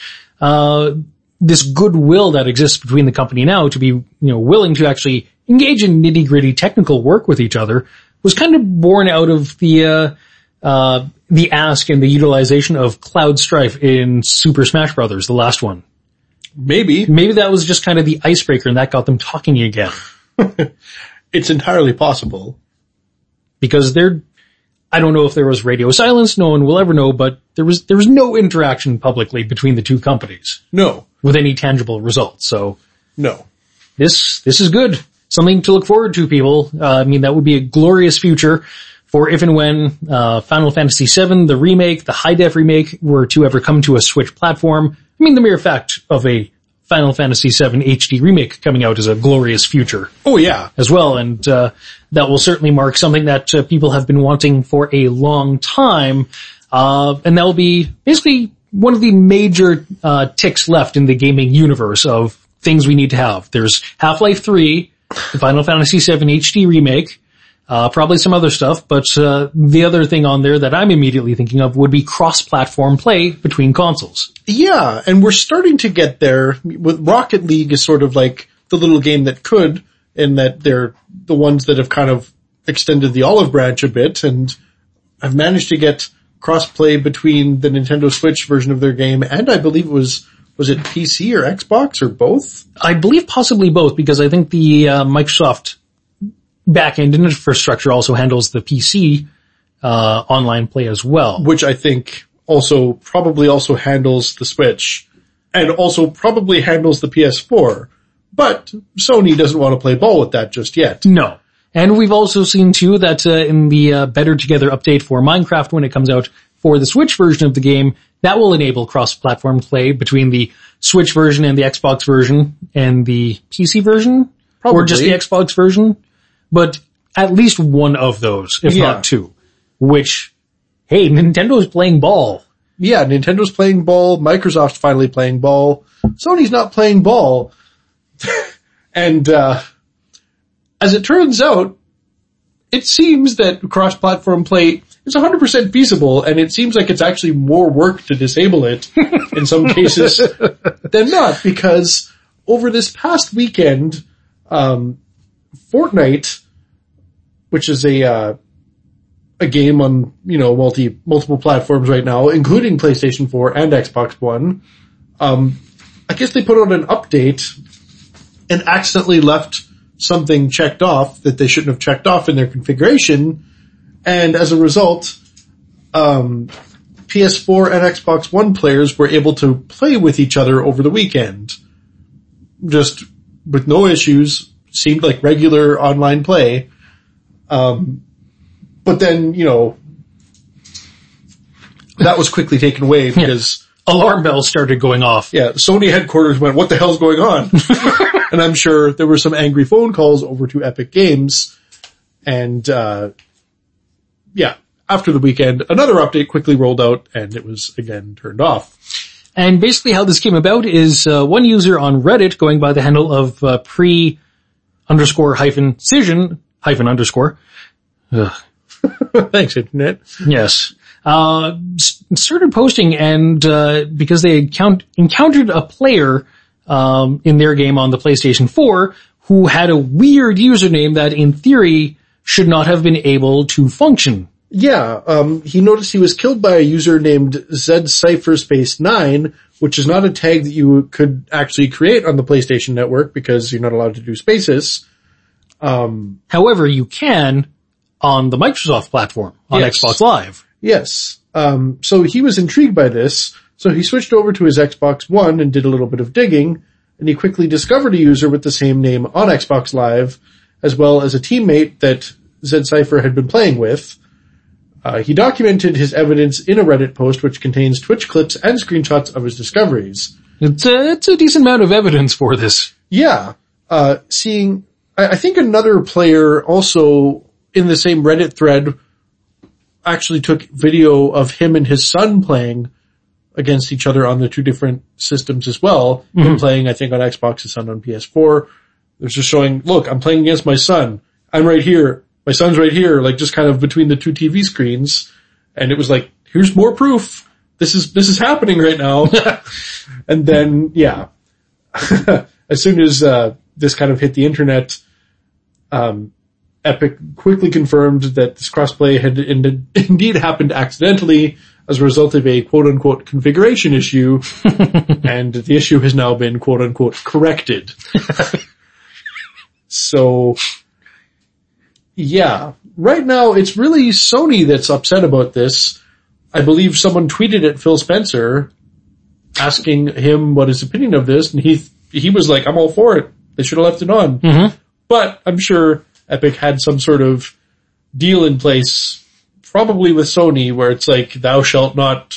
this goodwill that exists between the company now to be, willing to actually engage in nitty-gritty technical work with each other was kind of born out of the ask and the utilization of Cloud Strife in Super Smash Bros., the last one. Maybe that was just kind of the icebreaker and that got them talking again. It's entirely possible. Because I don't know if there was radio silence, no one will ever know, but there was no interaction publicly between the two companies. No. With any tangible results, so. No. This is good. Something to look forward to, people. That would be a glorious future for if and when, Final Fantasy VII, the remake, the high-def remake, were to ever come to a Switch platform. The mere fact of a Final Fantasy VII HD remake coming out is a glorious future. Oh yeah. As well, and, that will certainly mark something that people have been wanting for a long time, and that will be basically one of the major, ticks left in the gaming universe of things we need to have. There's Half-Life 3, the Final Fantasy VII HD remake, probably some other stuff, but the other thing on there that I'm immediately thinking of would be cross-platform play between consoles. Yeah, and we're starting to get there. Rocket League is sort of like the little game that could, in that they're the ones that have kind of extended the olive branch a bit, and I've managed to get cross-play between the Nintendo Switch version of their game, and I believe it was it PC or Xbox or both? I believe possibly both, because I think the Microsoft back-end infrastructure also handles the PC online play as well. Which I think probably also handles the Switch, and also probably handles the PS4. But Sony doesn't want to play ball with that just yet. No. And we've also seen too that in the Better Together update for Minecraft when it comes out for the Switch version of the game, that will enable cross-platform play between the Switch version and the Xbox version and the PC version? Probably. Or just the Xbox version? But at least one of those, if not two. Which, hey, Nintendo's playing ball. Yeah, Nintendo's playing ball, Microsoft's finally playing ball, Sony's not playing ball. And, as it turns out, it seems that cross-platform play is 100% feasible, and it seems like it's actually more work to disable it in some cases than not, because over this past weekend, Fortnite, which is a game on, multiple platforms right now, including PlayStation 4 and Xbox One, I guess they put out an update and accidentally left something checked off that they shouldn't have checked off in their configuration, and as a result, PS4 and Xbox One players were able to play with each other over the weekend. Just with no issues, seemed like regular online play. But then, that was quickly taken away because alarm bells started going off. Yeah, Sony headquarters went, what the hell's going on? And I'm sure there were some angry phone calls over to Epic Games. And, after the weekend, another update quickly rolled out and it was again turned off. And basically how this came about is, one user on Reddit going by the handle of, pre_hyphen_cision_. Thanks, Internet. Yes. Started posting and, because they encountered a player, in their game on the PlayStation 4 who had a weird username that in theory should not have been able to function. Yeah, he noticed he was killed by a user named ZCypherspace9, which is not a tag that you could actually create on the PlayStation Network because you're not allowed to do spaces. However, you can on the Microsoft platform, on Xbox Live. Yes. So he was intrigued by this, so he switched over to his Xbox One and did a little bit of digging, and he quickly discovered a user with the same name on Xbox Live, as well as a teammate that ZCypher had been playing with. He documented his evidence in a Reddit post which contains Twitch clips and screenshots of his discoveries. It's a decent amount of evidence for this. Yeah. I think another player also in the same Reddit thread actually took video of him and his son playing against each other on the two different systems as well. Mm-hmm. Him playing, I think, on Xbox, his son on PS4. There's just showing, look, I'm playing against my son. I'm right here. My son's right here, like just kind of between the two TV screens. And it was like, here's more proof. This is happening right now. And then, yeah. As soon as, this kind of hit the internet, Epic quickly confirmed that this crossplay had indeed happened accidentally as a result of a quote-unquote configuration issue, and the issue has now been quote-unquote corrected. So, yeah. Right now, it's really Sony that's upset about this. I believe someone tweeted at Phil Spencer asking him what his opinion of this, and he was like, I'm all for it. They should have left it on. Mm-hmm. But I'm sure Epic had some sort of deal in place, probably with Sony, where it's like, thou shalt not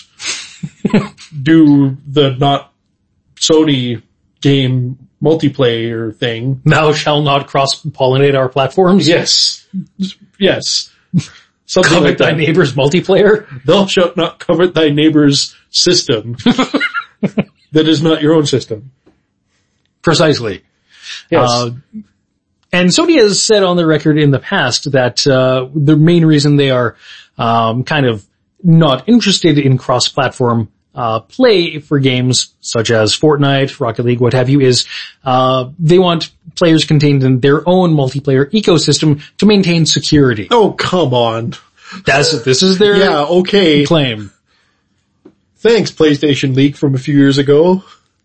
do the not Sony game multiplayer thing. Thou shalt not cross-pollinate our platforms? Yes. Yes. Something covet like that. Thy neighbor's multiplayer? Thou shalt not covet thy neighbor's system that is not your own system. Precisely. Yes. And Sony has said on the record in the past that the main reason they are kind of not interested in cross-platform play for games such as Fortnite, Rocket League, what have you, is they want players contained in their own multiplayer ecosystem to maintain security. Oh, come on. This is their claim. Thanks, PlayStation leak from a few years ago.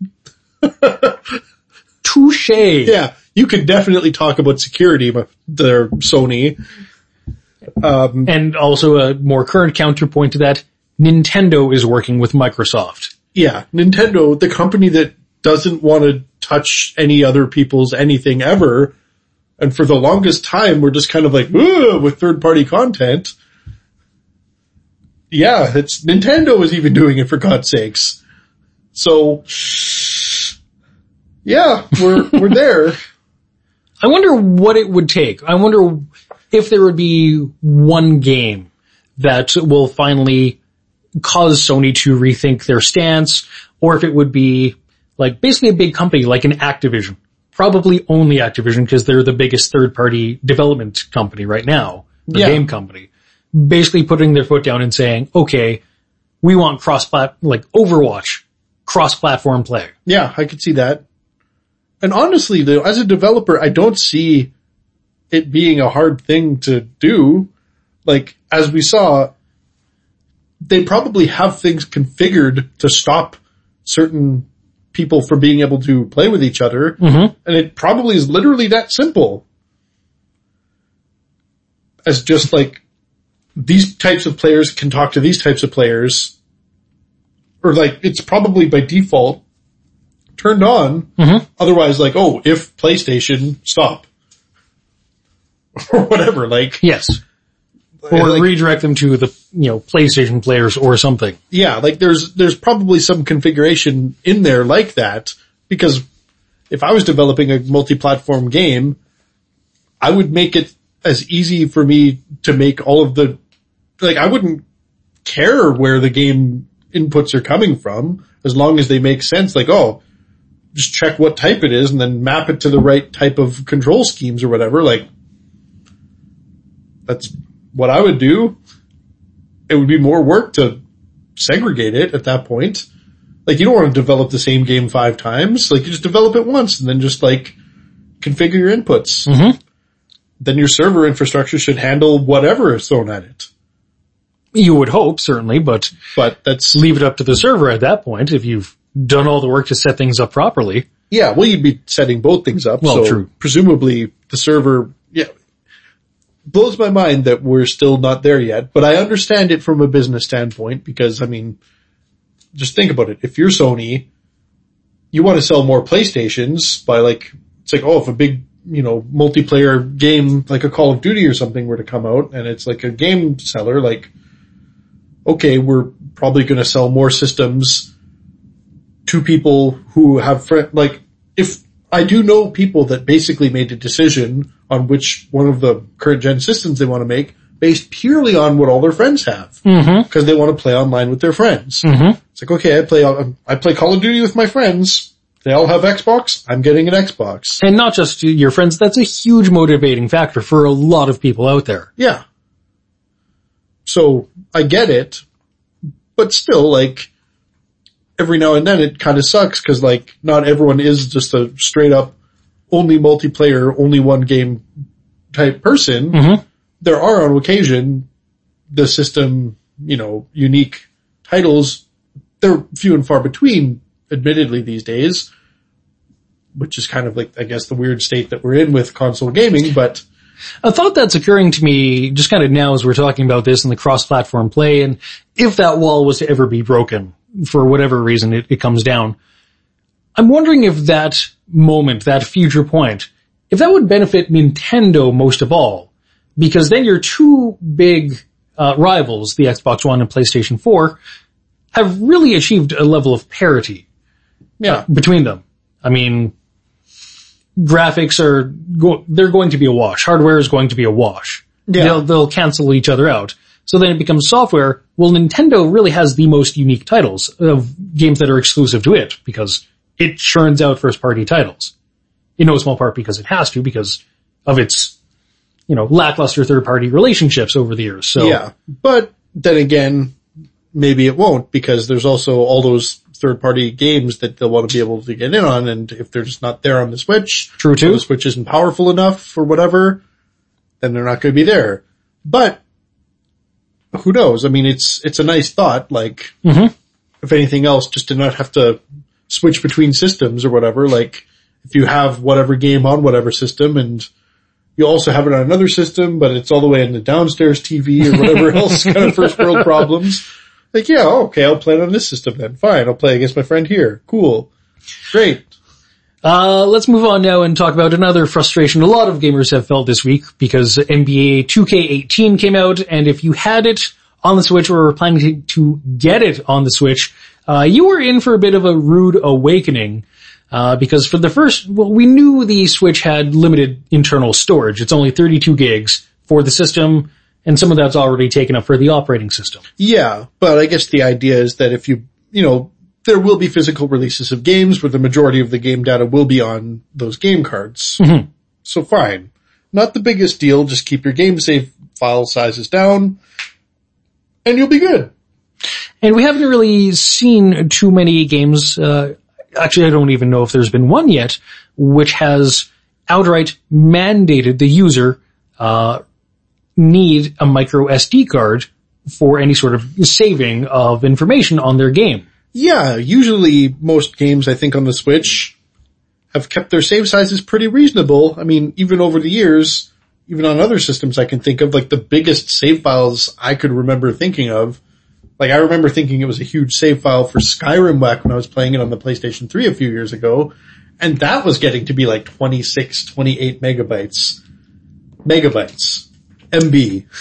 Touché. Yeah, you could definitely talk about security, but they're Sony. And also a more current counterpoint to that, Nintendo is working with Microsoft. Yeah, Nintendo, the company that doesn't want to touch any other people's anything ever, and for the longest time we're just kind of like, ooh, with third-party content. Yeah, it's Nintendo is even doing it, for God's sakes. So, yeah, we're there. I wonder what it would take. I wonder if there would be one game that will finally cause Sony to rethink their stance, or if it would be like basically a big company like an Activision. Probably only Activision because they're the biggest third-party development company right now, the game company. Basically putting their foot down and saying, okay, we want like Overwatch, cross-platform play. Yeah, I could see that. And honestly, though, as a developer, I don't see it being a hard thing to do. Like, as we saw, they probably have things configured to stop certain people from being able to play with each other. Mm-hmm. And it probably is literally that simple. As just like, these types of players can talk to these types of players. Or like, it's probably by default turned on. Mm-hmm. Otherwise, like, oh, if PlayStation, stop. Or whatever, like. Yes. Or like, redirect them to the, PlayStation players or something. Yeah, like there's probably some configuration in there like that, because if I was developing a multi-platform game, I would make it as easy for me to make all of the, like, I wouldn't care where the game inputs are coming from, as long as they make sense. Like, just check what type it is and then map it to the right type of control schemes or whatever. Like, that's what I would do. It would be more work to segregate it at that point. Like, you don't want to develop the same game 5 times. Like, you just develop it once and then just, like, configure your inputs. Mm-hmm. Then your server infrastructure should handle whatever is thrown at it. You would hope, certainly, but that's... leave it up to the server at that point if you've done all the work to set things up properly. Yeah, well, you'd be setting both things up. Well, so true. Presumably the server, blows my mind that we're still not there yet, but I understand it from a business standpoint because, I mean, just think about it. If you're Sony, you want to sell more PlayStations by it's like, if a big, multiplayer game like a Call of Duty or something were to come out and it's like a game seller, like, okay, we're probably going to sell more systems to people who have if I do know people that basically made a decision on which one of the current gen systems they want to make based purely on what all their friends have. Mm-hmm. Because they want to play online with their friends. Mm-hmm. It's like, okay, I play Call of Duty with my friends. They all have Xbox. I'm getting an Xbox. And not just your friends, that's a huge motivating factor for a lot of people out there. Yeah. So, I get it, but still, every now and then it kind of sucks because, not everyone is just a straight up only multiplayer, only one game type person. Mm-hmm. There are on occasion the system, unique titles. They're few and far between, admittedly, these days, which is kind of I guess the weird state that we're in with console gaming, but... A thought that's occurring to me just kind of now as we're talking about this and the cross-platform play, and if that wall was to ever be broken, for whatever reason it comes down, I'm wondering if that moment, that future point, if that would benefit Nintendo most of all, because then your two big rivals, the Xbox One and PlayStation 4, have really achieved a level of parity between them. I mean, graphics they're going to be a wash. Hardware is going to be a wash. Yeah. They'll cancel each other out. So then it becomes software. Well, Nintendo really has the most unique titles of games that are exclusive to it because it churns out first-party titles. In no small part because it has to, because of its, lackluster third-party relationships over the years. So yeah, but then again, maybe it won't because there's also all those third-party games that they'll want to be able to get in on, and if they're just not there on the Switch, true too. The Switch isn't powerful enough or whatever, then they're not going to be there. But who knows? I mean, it's a nice thought. If anything else, just to not have to switch between systems or whatever. If you have whatever game on whatever system, and you also have it on another system, but it's all the way in the downstairs TV or whatever else kind of first world problems. Okay, I'll play it on this system then. Fine, I'll play against my friend here. Cool. Great. Let's move on now and talk about another frustration a lot of gamers have felt this week because NBA 2K18 came out, and if you had it on the Switch or were planning to get it on the Switch, you were in for a bit of a rude awakening. Because for the we knew the Switch had limited internal storage. It's only 32 gigs for the system, and some of that's already taken up for the operating system. Yeah, but I guess the idea is that if there will be physical releases of games where the majority of the game data will be on those game cards. Mm-hmm. So fine. Not the biggest deal, just keep your game save file sizes down, and you'll be good. And we haven't really seen too many games, actually I don't even know if there's been one yet, which has outright mandated the user, need a micro SD card for any sort of saving of information on their game. Yeah, usually most games I think on the Switch have kept their save sizes pretty reasonable. I mean, even over the years, even on other systems I can think of, the biggest save files I could remember thinking of. I remember thinking it was a huge save file for Skyrim back when I was playing it on the PlayStation 3 a few years ago, and that was getting to be 26, 28 megabytes. MB.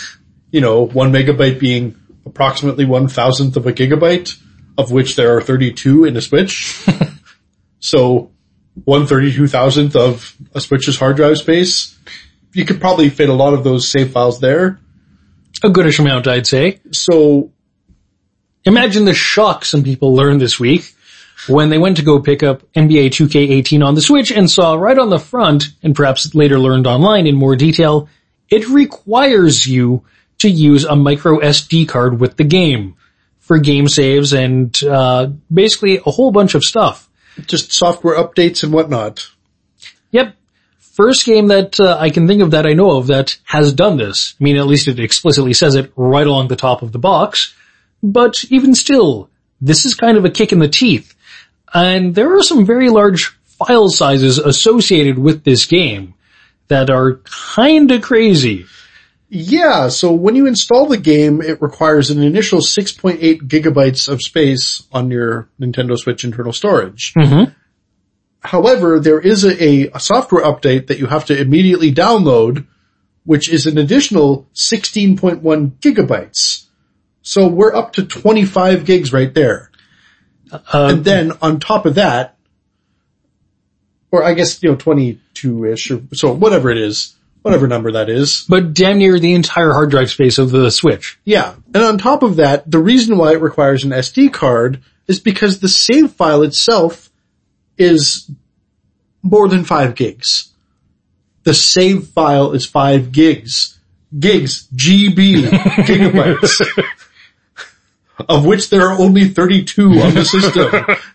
1 megabyte being approximately 1,000th of a gigabyte, of which there are 32 in a Switch. So 1/32,000th of a Switch's hard drive space. You could probably fit a lot of those save files there. A goodish amount, I'd say. So imagine the shock some people learned this week when they went to go pick up NBA 2K18 on the Switch and saw right on the front, and perhaps later learned online in more detail, it requires you to use a micro SD card with the game for game saves and basically a whole bunch of stuff. Just software updates and whatnot. Yep. First game that I can think of that I know of that has done this. I mean, at least it explicitly says it right along the top of the box. But even still, this is kind of a kick in the teeth. And there are some very large file sizes associated with this game that are kinda crazy. Yeah, so when you install the game, it requires an initial 6.8 gigabytes of space on your Nintendo Switch internal storage. Mm-hmm. However, there is a software update that you have to immediately download, which is an additional 16.1 gigabytes. So we're up to 25 gigs right there. And then on top of that, or I guess, 22-ish, or so whatever it is, whatever number that is. But damn near the entire hard drive space of the Switch. Yeah. And on top of that, the reason why it requires an SD card is because the save file itself is more than 5 gigs. The save file is 5 gigs. Gigs, GB, gigabytes. Of which there are only 32 on the system.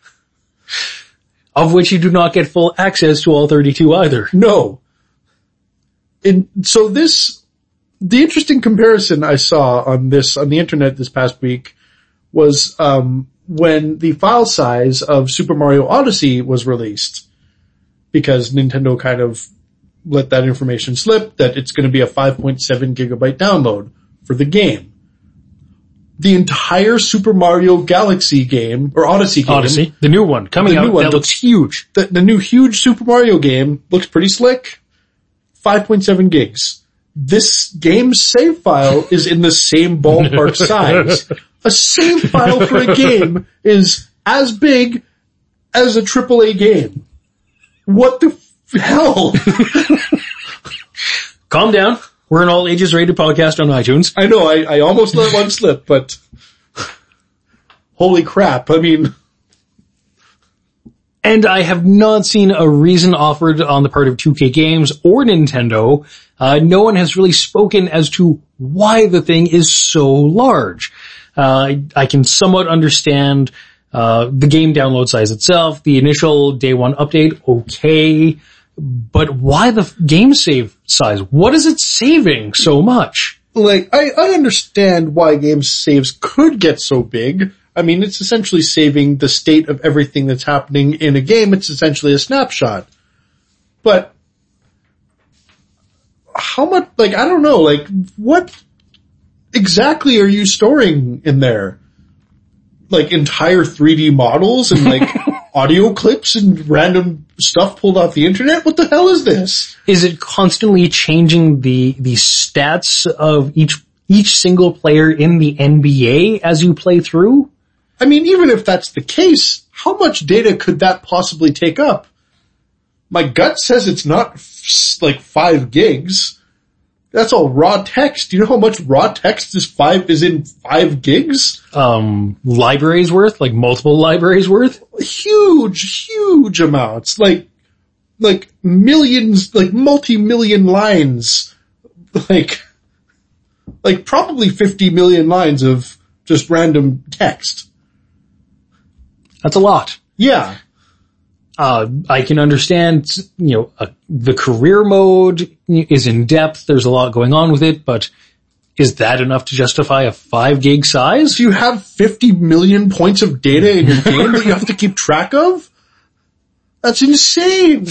Of which you do not get full access to all 32 either. No. And so the interesting comparison I saw on the internet this past week was, when the file size of Super Mario Odyssey was released, because Nintendo kind of let that information slip that it's going to be a 5.7 gigabyte download for the game. The entire Super Mario Galaxy game, or Odyssey game. The new one coming out, that looks huge. The new huge Super Mario game looks pretty slick. 5.7 gigs. This game's save file is in the same ballpark size. A save file for a game is as big as a AAA game. What the hell? Calm down. We're an all ages rated podcast on iTunes. I know, I almost let one slip, but holy crap, I mean. And I have not seen a reason offered on the part of 2K Games or Nintendo. No one has really spoken as to why the thing is so large. I can somewhat understand the game download size itself, the initial day one update, okay, but why the game save size? What is it saving so much? Like, I understand why game saves could get so big. I mean, it's essentially saving the state of everything that's happening in a game. It's essentially a snapshot. But how much, I don't know, what exactly are you storing in there? Entire 3D models and audio clips and random stuff pulled off the internet? What the hell is this? Is it constantly changing the stats of each single player in the NBA as you play through? I mean, even if that's the case, how much data could that possibly take up? My gut says it's not 5 gigs. That's all raw text. Do you know how much raw text is in 5 gigs? Libraries worth? Multiple libraries worth? Huge amounts. Millions, multi-million lines. Probably 50 million lines of just random text. That's a lot. Yeah. I can understand, the career mode is in depth. There's a lot going on with it, but is that enough to justify a 5 gig size? Do you have 50 million points of data in your game that you have to keep track of? That's insane.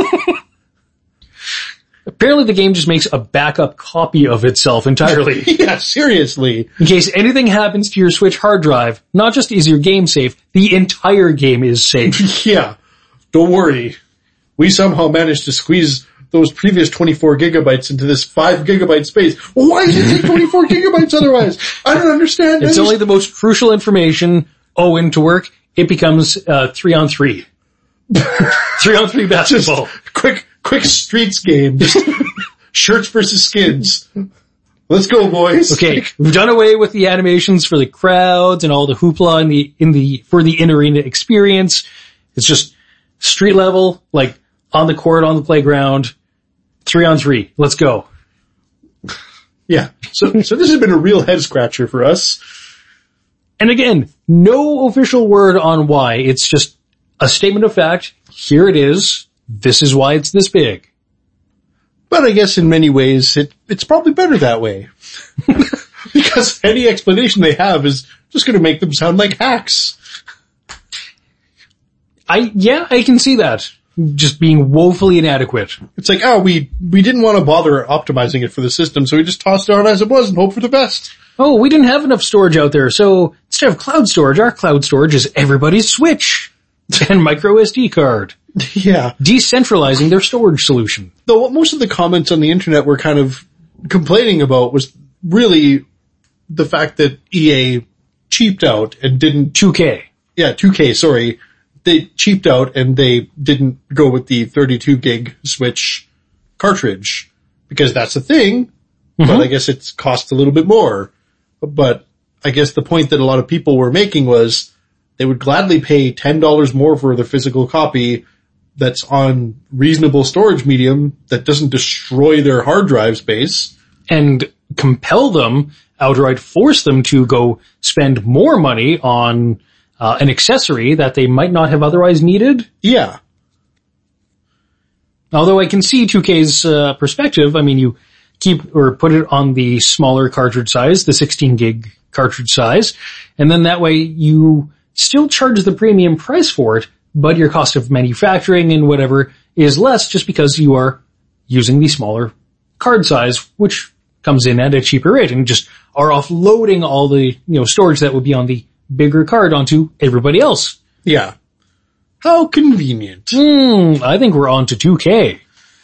Apparently the game just makes a backup copy of itself entirely. Yeah, seriously. In case anything happens to your Switch hard drive, not just is your game safe, the entire game is safe. Yeah. Don't worry. we somehow managed to squeeze those previous 24 gigabytes into this 5 gigabyte space. Well, why did it take 24 gigabytes otherwise? I don't understand. It's only the most crucial information. To work, it becomes 3-on-3. 3-on-3 basketball. Just quick streets game. Just shirts versus skins. Let's go, boys. Okay, we've done away with the animations for the crowds and all the hoopla for the in-arena experience. It's just street level, like on the court, on the playground, 3-on-3. Let's go. Yeah. So this has been a real head scratcher for us. And again, no official word on why. It's just a statement of fact. Here it is. This is why it's this big. But I guess in many ways it's probably better that way. Because any explanation they have is just going to make them sound like hacks. I can see that. Just being woefully inadequate. It's like, we didn't want to bother optimizing it for the system, so we just tossed it on as it was and hope for the best. Oh, we didn't have enough storage out there, so instead of cloud storage, our cloud storage is everybody's Switch and micro SD card. Yeah. Decentralizing their storage solution. Though what most of the comments on the internet were kind of complaining about was really the fact that EA cheaped out and didn't... 2K. Yeah, 2K, sorry. They cheaped out and they didn't go with the 32 gig Switch cartridge. Because that's a thing, but I guess it's cost a little bit more. But I guess the point that a lot of people were making was they would gladly pay $10 more for the physical copy that's on reasonable storage medium that doesn't destroy their hard drive space. And compel them, outright force them to go spend more money on an accessory that they might not have otherwise needed. Yeah. Although I can see 2K's perspective. I mean, you put it on the smaller cartridge size, the 16 gig cartridge size, and then that way you still charge the premium price for it, but your cost of manufacturing and whatever is less just because you are using the smaller card size, which comes in at a cheaper rate, and just are offloading all the, storage that would be on the bigger card onto everybody else. Yeah. How convenient. I think we're on to 2K.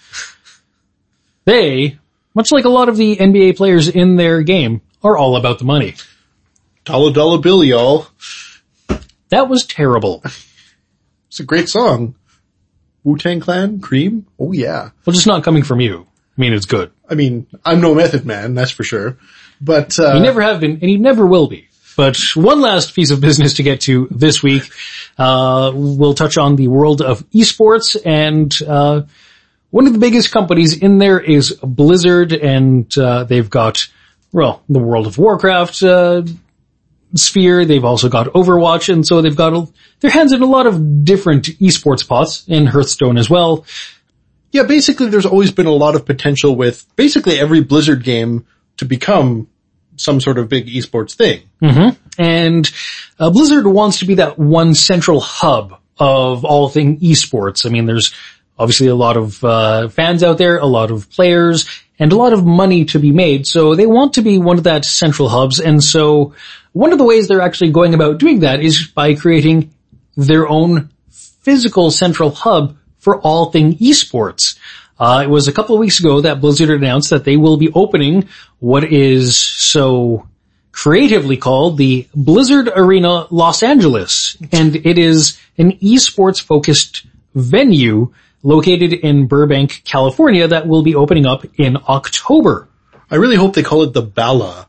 They, much like a lot of the NBA players in their game, are all about the money. Dollar bill, y'all. That was terrible. It's a great song. Wu-Tang Clan, Cream? Oh yeah. Well, just not coming from you. I mean, it's good. I mean, I'm no Method Man, that's for sure. But, you never have been, and you never will be. But one last piece of business to get to this week. We'll touch on the world of esports, and one of the biggest companies in there is Blizzard, and they've got, the World of Warcraft sphere. They've also got Overwatch, and so they've got their hands in a lot of different esports pots, and Hearthstone as well. Yeah, basically there's always been a lot of potential with basically every Blizzard game to become some sort of big esports thing. Mm-hmm. And Blizzard wants to be that one central hub of all thing esports. I mean, there's obviously a lot of fans out there, a lot of players, and a lot of money to be made. So they want to be one of that central hubs. And so one of the ways they're actually going about doing that is by creating their own physical central hub for all thing esports. It was a couple of weeks ago that Blizzard announced that they will be opening what is so creatively called the Blizzard Arena Los Angeles. And it is an esports focused venue located in Burbank, California that will be opening up in October. I really hope they call it the Bala.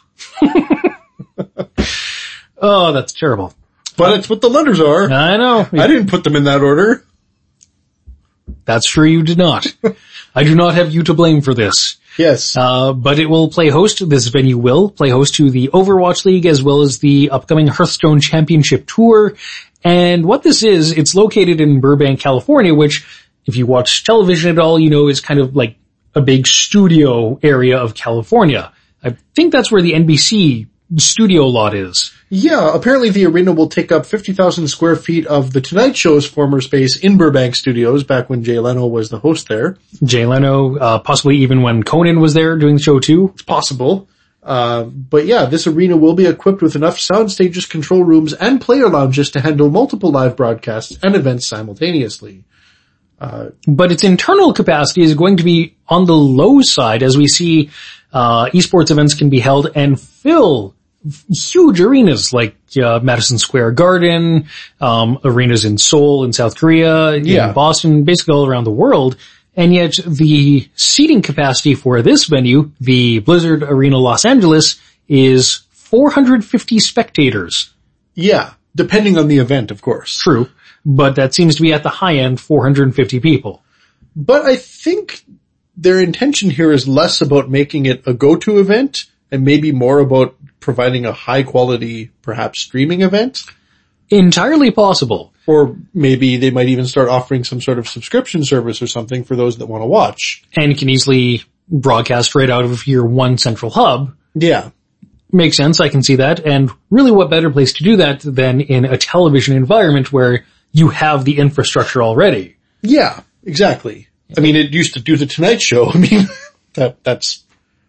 Oh, that's terrible. But it's what the letters are. I know. I didn't put them in that order. That's true, you did not. I do not have you to blame for this. Yes. But it will play host, this venue will play host to the Overwatch League as well as the upcoming Hearthstone Championship Tour. And what this is, it's located in Burbank, California, which, if you watch television at all, you know is kind of like a big studio area of California. I think that's where the NBC studio lot is. Yeah, apparently the arena will take up 50,000 square feet of The Tonight Show's former space in Burbank Studios back when Jay Leno was the host there. Jay Leno, possibly even when Conan was there doing the show too. It's possible. But yeah, this arena will be equipped with enough sound stages, control rooms, and player lounges to handle multiple live broadcasts and events simultaneously. But its internal capacity is going to be on the low side, as we see esports events can be held and fill huge arenas like Madison Square Garden, arenas in Seoul in South Korea, in Boston, basically all around the world. And yet the seating capacity for this venue, the Blizzard Arena Los Angeles, is 450 spectators. Yeah, depending on the event, of course. True, but that seems to be at the high end, 450 people. But I think their intention here is less about making it a go-to event and maybe more about providing a high-quality, perhaps streaming event. Entirely possible. Or maybe they might even start offering some sort of subscription service or something for those that want to watch. And can easily broadcast right out of your one central hub. Yeah. Makes sense, I can see that. And really what better place to do that than in a television environment where you have the infrastructure already. Yeah, exactly. I mean, it used to do the Tonight Show. I mean, that's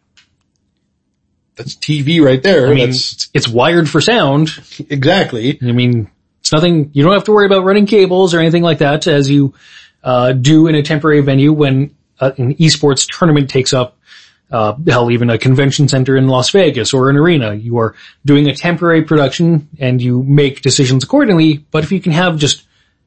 TV right there. I mean, it's wired for sound. Exactly. I mean, it's nothing, you don't have to worry about running cables or anything like that as you do in a temporary venue when an esports tournament takes up, hell, even a convention center in Las Vegas or an arena. You are doing a temporary production and you make decisions accordingly, but if you can have just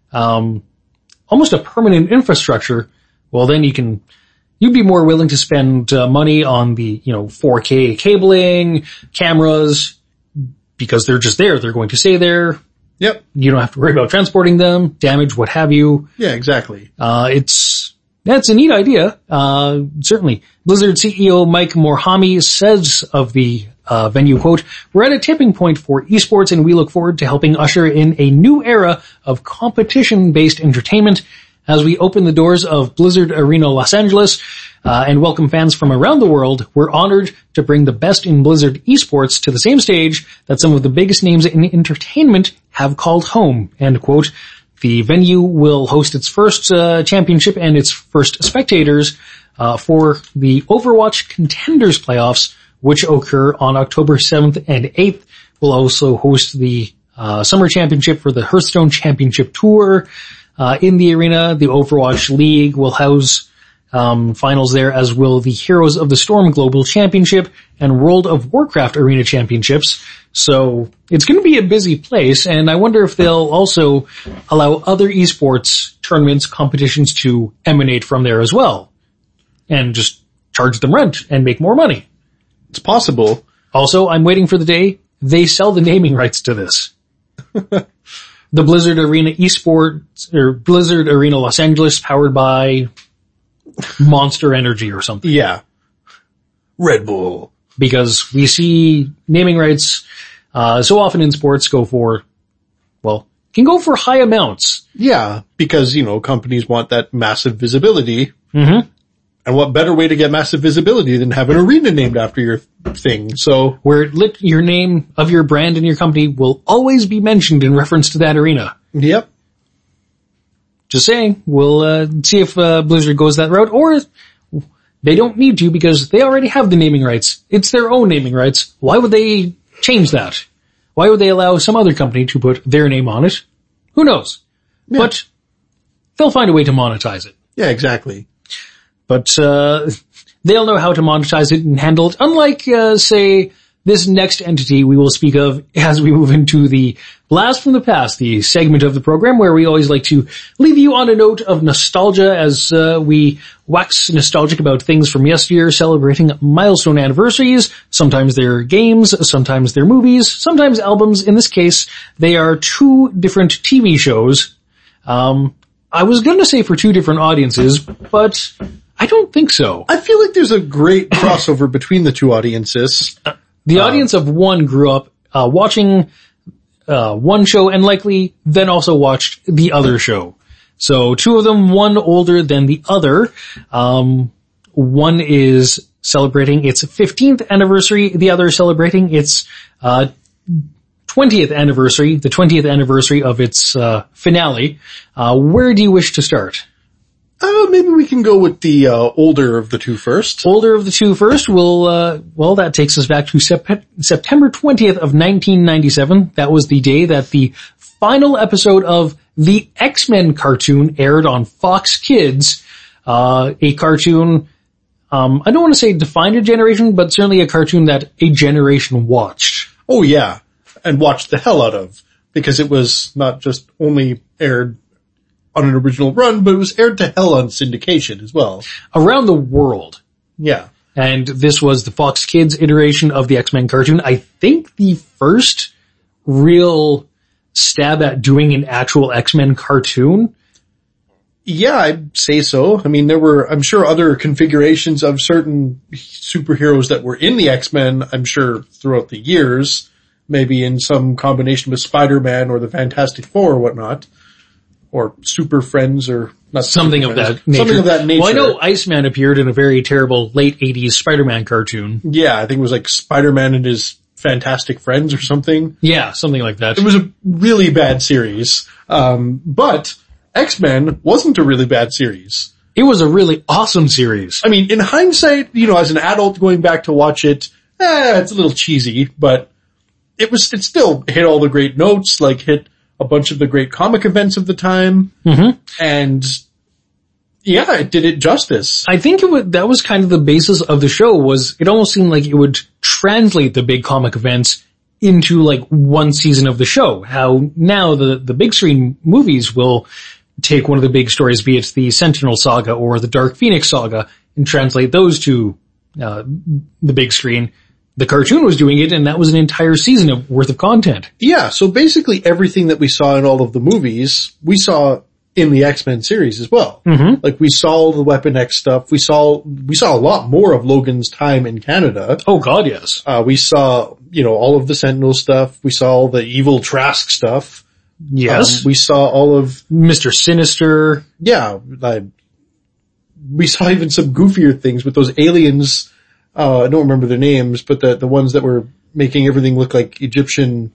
almost a permanent infrastructure, well then you'd be more willing to spend money on the, 4K cabling, cameras, because they're just there. They're going to stay there. Yep. You don't have to worry about transporting them, damage, what have you. Yeah, exactly. That's a neat idea. Certainly. Blizzard CEO Mike Morhaime says of the venue, quote, "We're at a tipping point for esports and we look forward to helping usher in a new era of competition-based entertainment as we open the doors of Blizzard Arena Los Angeles and welcome fans from around the world. We're honored to bring the best in Blizzard esports to the same stage that some of the biggest names in entertainment have called home," end quote. The venue will host its first championship and its first spectators for the Overwatch Contenders Playoffs, which occur on October 7th and 8th. We'll also host the Summer Championship for the Hearthstone Championship Tour in the arena. The Overwatch League will house finals there, as will the Heroes of the Storm Global Championship and World of Warcraft Arena Championships. So it's going to be a busy place, and I wonder if they'll also allow other esports tournaments, competitions to emanate from there as well, and just charge them rent and make more money. It's possible. Also, I'm waiting for the day they sell the naming rights to this. The Blizzard Arena Esports, or Blizzard Arena Los Angeles, powered by Monster Energy or something. Yeah. Red Bull. Because we see naming rights so often in sports can go for high amounts. Yeah, because, companies want that massive visibility. Mm-hmm. And what better way to get massive visibility than have an arena named after your thing? So where your name of your brand and your company will always be mentioned in reference to that arena. Yep. Just saying, we'll see if Blizzard goes that route, or they don't need to because they already have the naming rights. It's their own naming rights. Why would they change that? Why would they allow some other company to put their name on it? Who knows? Yeah. But they'll find a way to monetize it. Yeah, exactly. But they'll know how to monetize it and handle it, unlike, say, this next entity we will speak of as we move into the Blast from the Past, the segment of the program where we always like to leave you on a note of nostalgia as we wax nostalgic about things from yesteryear, celebrating milestone anniversaries. Sometimes they're games, sometimes they're movies, sometimes albums. In this case, they are two different TV shows. I was going to say for two different audiences, but I don't think so. I feel like there's a great crossover between the two audiences. The audience of one grew up watching one show and likely then also watched the other show. So two of them, one older than the other. One is celebrating its 15th anniversary, the other celebrating its 20th anniversary, the 20th anniversary of its finale. Where do you wish to start? Maybe we can go with the older of the two first. Older of the two first will, that takes us back to September 20th of 1997. That was the day that the final episode of the X-Men cartoon aired on Fox Kids. A cartoon, I don't want to say defined a generation, but certainly a cartoon that a generation watched. Oh yeah, and watched the hell out of, because it was not just only aired on an original run, but it was aired to hell on syndication as well. Around the world. Yeah. And this was the Fox Kids iteration of the X-Men cartoon. I think the first real stab at doing an actual X-Men cartoon. Yeah, I'd say so. I mean, there were, I'm sure, other configurations of certain superheroes that were in the X-Men, I'm sure, throughout the years. Maybe in some combination with Spider-Man or the Fantastic Four or whatnot. Or Super Friends, or not something of that nature. Something of that nature. Well, I know Iceman appeared in a very terrible late 80s Spider-Man cartoon. Yeah, I think it was like Spider-Man and his Fantastic Friends or something. Yeah, something like that. It was a really bad series. But X-Men wasn't a really bad series. It was a really awesome series. I mean, in hindsight, as an adult going back to watch it, it's a little cheesy, but it still hit all the great notes, like hit a bunch of the great comic events of the time. Mm-hmm. And yeah, it did it justice. I think that was kind of the basis of the show. Was it almost seemed like it would translate the big comic events into like one season of the show. How now the big screen movies will take one of the big stories, be it the Sentinel Saga or the Dark Phoenix Saga, and translate those to the big screen. The cartoon was doing it, and that was an entire season worth of content. Yeah, so basically everything that we saw in all of the movies, we saw in the X-Men series as well. Mm-hmm. Like we saw the Weapon X stuff. We saw a lot more of Logan's time in Canada. Oh God, yes. We saw, all of the Sentinel stuff. We saw all the evil Trask stuff. Yes. We saw all of Mr. Sinister. Yeah, we saw even some goofier things with those aliens. I don't remember their names, but the ones that were making everything look like Egyptian.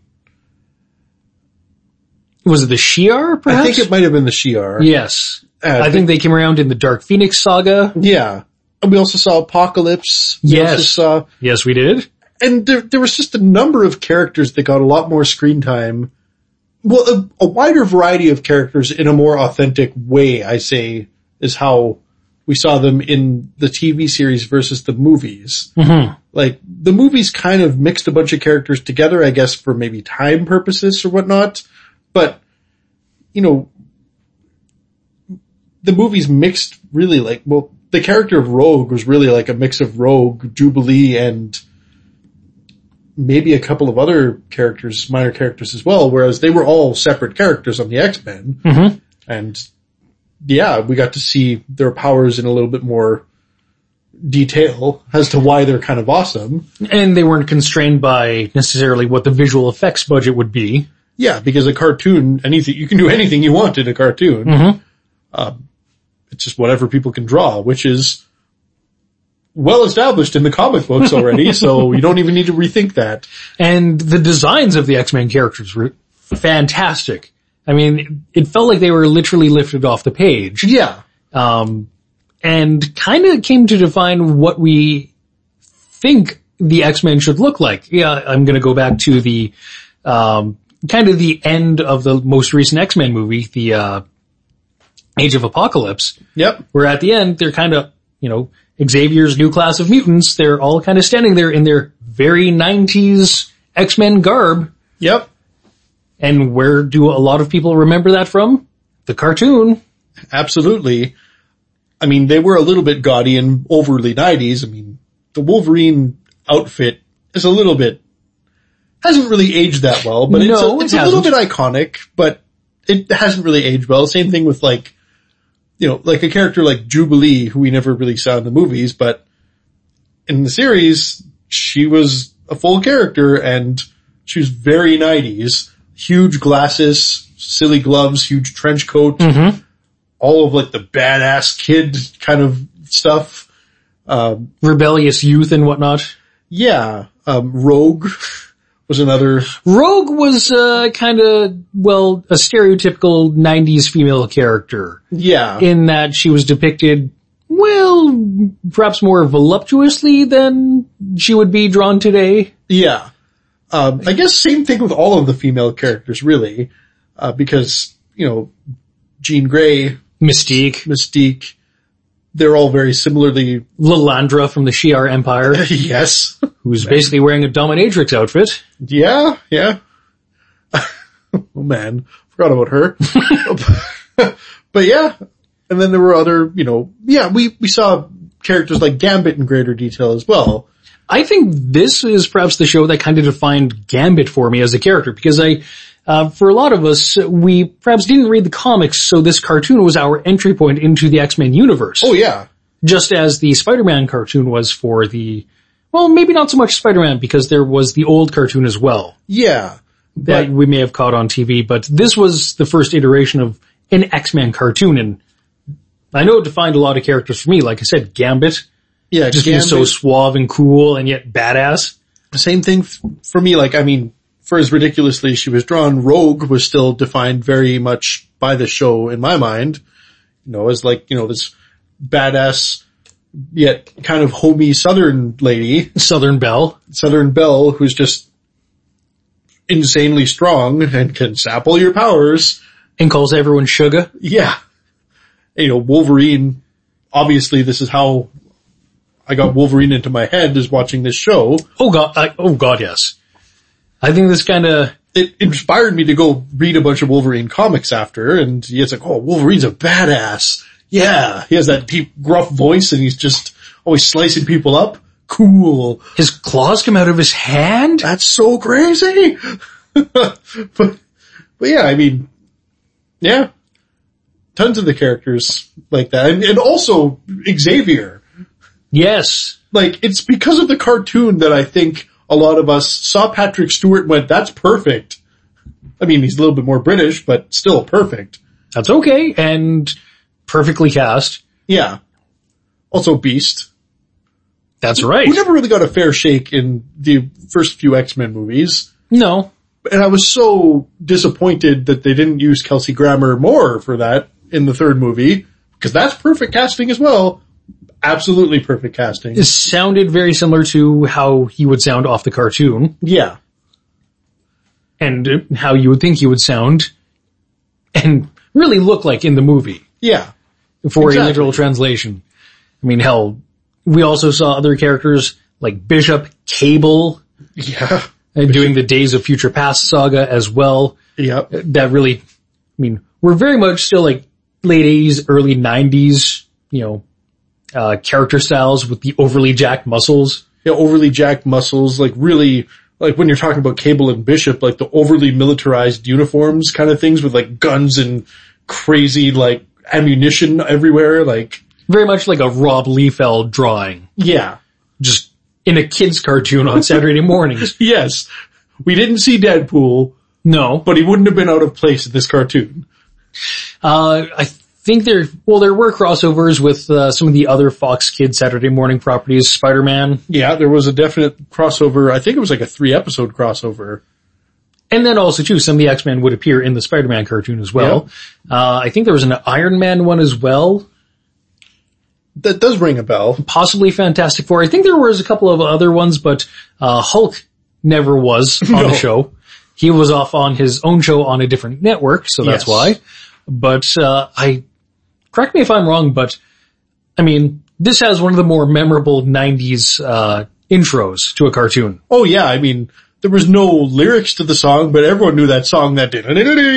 Was it the Shi'ar, perhaps? I think it might have been the Shi'ar. Yes. I think they came around in the Dark Phoenix Saga. Yeah. And we also saw Apocalypse. Yes. Yes, we did. And there was just a number of characters that got a lot more screen time. Well, a wider variety of characters in a more authentic way, I say, is how we saw them in the TV series versus the movies. Mm-hmm. Like, the movies kind of mixed a bunch of characters together, I guess, for maybe time purposes or whatnot. But, the movies mixed really the character of Rogue was really like a mix of Rogue, Jubilee, and maybe a couple of other characters, minor characters as well, whereas they were all separate characters on the X-Men. Mm-hmm. And yeah, we got to see their powers in a little bit more detail as to why they're kind of awesome. And they weren't constrained by necessarily what the visual effects budget would be. Yeah, because a cartoon, you can do anything you want in a cartoon. Mm-hmm. It's just whatever people can draw, which is well established in the comic books already, so you don't even need to rethink that. And the designs of the X-Men characters were fantastic. I mean, it felt like they were literally lifted off the page. Yeah. And kind of came to define what we think the X-Men should look like. Yeah, I'm going to go back to the kind of the end of the most recent X-Men movie, the Age of Apocalypse. Yep. Where at the end, they're kind of, Xavier's new class of mutants, they're all kind of standing there in their very 90s X-Men garb. Yep. And where do a lot of people remember that from? The cartoon. Absolutely. I mean, they were a little bit gaudy and overly 90s. I mean, the Wolverine outfit is hasn't really aged that well, but it's a little bit iconic, but it hasn't really aged well. Same thing with like a character like Jubilee, who we never really saw in the movies, but in the series, she was a full character and she was very 90s. Huge glasses, silly gloves, huge trench coat, mm-hmm. all of like the badass kid kind of stuff. Rebellious youth and whatnot. Yeah. Rogue was another. Rogue was kind of, well, a stereotypical 90s female character. Yeah. In that she was depicted, well, perhaps more voluptuously than she would be drawn today. Yeah. I guess same thing with all of the female characters, really. Because, Jean Grey, Mystique, they're all very similarly. Lilandra from the Shi'ar Empire. Yes. Who's basically wearing a dominatrix outfit. Yeah. Oh man, forgot about her. But yeah. And then there were other, we saw characters like Gambit in greater detail as well. I think this is perhaps the show that kind of defined Gambit for me as a character, because for a lot of us, we perhaps didn't read the comics, so this cartoon was our entry point into the X-Men universe. Oh yeah. Just as the Spider-Man cartoon was for maybe not so much Spider-Man, because there was the old cartoon as well. Yeah. That we may have caught on TV, but this was the first iteration of an X-Men cartoon, and I know it defined a lot of characters for me. Like I said, Gambit. Yeah, just being so suave and cool and yet badass. Same thing for me. For as ridiculously as she was drawn, Rogue was still defined very much by the show in my mind. As this badass yet kind of homey Southern lady. Southern Belle, who's just insanely strong and can sap all your powers. And calls everyone sugar. Yeah. Wolverine, obviously this is how I got Wolverine into my head, is watching this show. Oh god, yes. I think this it inspired me to go read a bunch of Wolverine comics after, and it's like, oh, Wolverine's a badass. Yeah. He has that deep, gruff voice, and he's just always slicing people up. Cool. His claws come out of his hand? That's so crazy. but yeah, yeah. Tons of the characters like that. And also Xavier. Yes. It's because of the cartoon that I think a lot of us saw Patrick Stewart and went, that's perfect. He's a little bit more British, but still perfect. That's okay, and perfectly cast. Yeah. Also Beast. That's right. Who never really got a fair shake in the first few X-Men movies. No. And I was so disappointed that they didn't use Kelsey Grammer more for that in the third movie, because that's perfect casting as well. Absolutely perfect casting. It sounded very similar to how he would sound off the cartoon. Yeah. And how you would think he would sound and really look like in the movie. Yeah. For a literal translation. Hell, we also saw other characters like Bishop, Cable. Yeah. And doing the Days of Future Past saga as well. Yep. That really, we're very much still late 80s, early 90s, character styles with the overly jacked muscles. Yeah, overly jacked muscles, really, when you're talking about Cable and Bishop, the overly militarized uniforms kind of things with guns and crazy ammunition everywhere, Very much like a Rob Liefeld drawing. Yeah. Just in a kid's cartoon on Saturday mornings. Yes. We didn't see Deadpool. No. But he wouldn't have been out of place in this cartoon. I think there were crossovers with some of the other Fox Kids Saturday morning properties, Spider-Man. Yeah, there was a definite crossover. I think it was a 3-episode crossover. And then also too, some of the X-Men would appear in the Spider-Man cartoon as well. Yep. I think there was an Iron Man one as well. That does ring a bell. Possibly Fantastic Four. I think there was a couple of other ones, but Hulk never was on the show. He was off on his own show on a different network, so that's why. But correct me if I'm wrong, but this has one of the more memorable 90s intros to a cartoon. Oh yeah, there was no lyrics to the song, but everyone knew that song that did.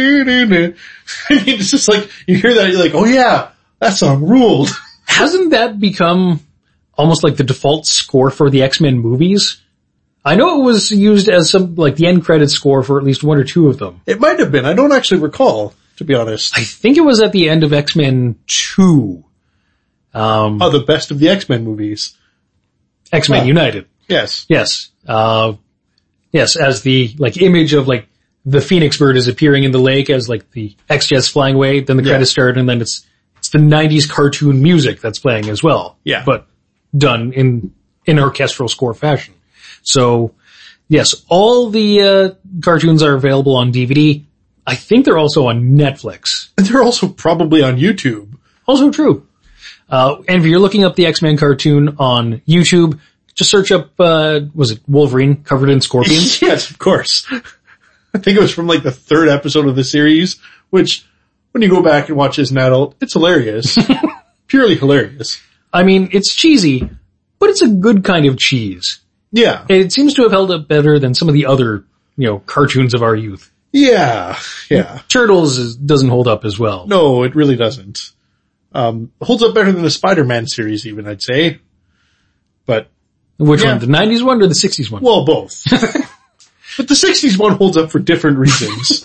It's just you hear that, you're like, oh yeah, that song ruled. Hasn't that become almost like the default score for the X-Men movies? I know it was used as the end credit score for at least one or two of them. It might have been. I don't actually recall, to be honest. I think it was at the end of X-Men 2. The best of the X-Men movies. X-Men United. Yes. Yes. Yes, as the, image of, the Phoenix Bird is appearing in the lake as, the X-Jets flying away, then the credits start, and then it's the 90s cartoon music that's playing as well. Yeah. But done in orchestral score fashion. So, Yes, all the cartoons are available on DVD. I think they're also on Netflix. And they're also probably on YouTube. Also true. And if you're looking up the X-Men cartoon on YouTube, just search up, was it Wolverine covered in scorpions? Yes, of course. I think it was from like the 3rd episode of the series, which when you go back and watch as an adult, it's hilarious. Purely hilarious. I mean, it's cheesy, but it's a good kind of cheese. Yeah. It seems to have held up better than some of the other, cartoons of our youth. Yeah. Turtles doesn't hold up as well. No, it really doesn't. Holds up better than the Spider-Man series even, I'd say. But. Which one? The 90s one or the 60s one? Well, both. But the 60s one holds up for different reasons.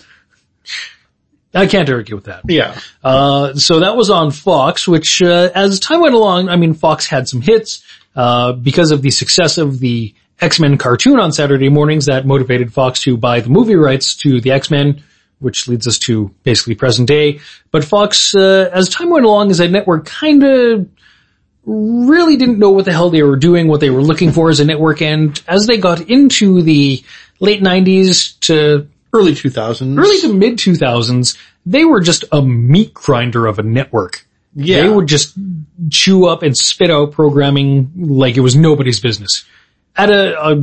I can't argue with that. Yeah. So that was on Fox, which, as time went along, I mean, Fox had some hits, because of the success of the X-Men cartoon on Saturday mornings that motivated Fox to buy the movie rights to the X-Men, which leads us to basically present day. But Fox, as time went along as a network, kinda really didn't know what the hell they were doing, what they were looking for as a network, and as they got into the late 90s to early to mid 2000s, they were just a meat grinder of a network. Yeah. They would just chew up and spit out programming like it was nobody's business at a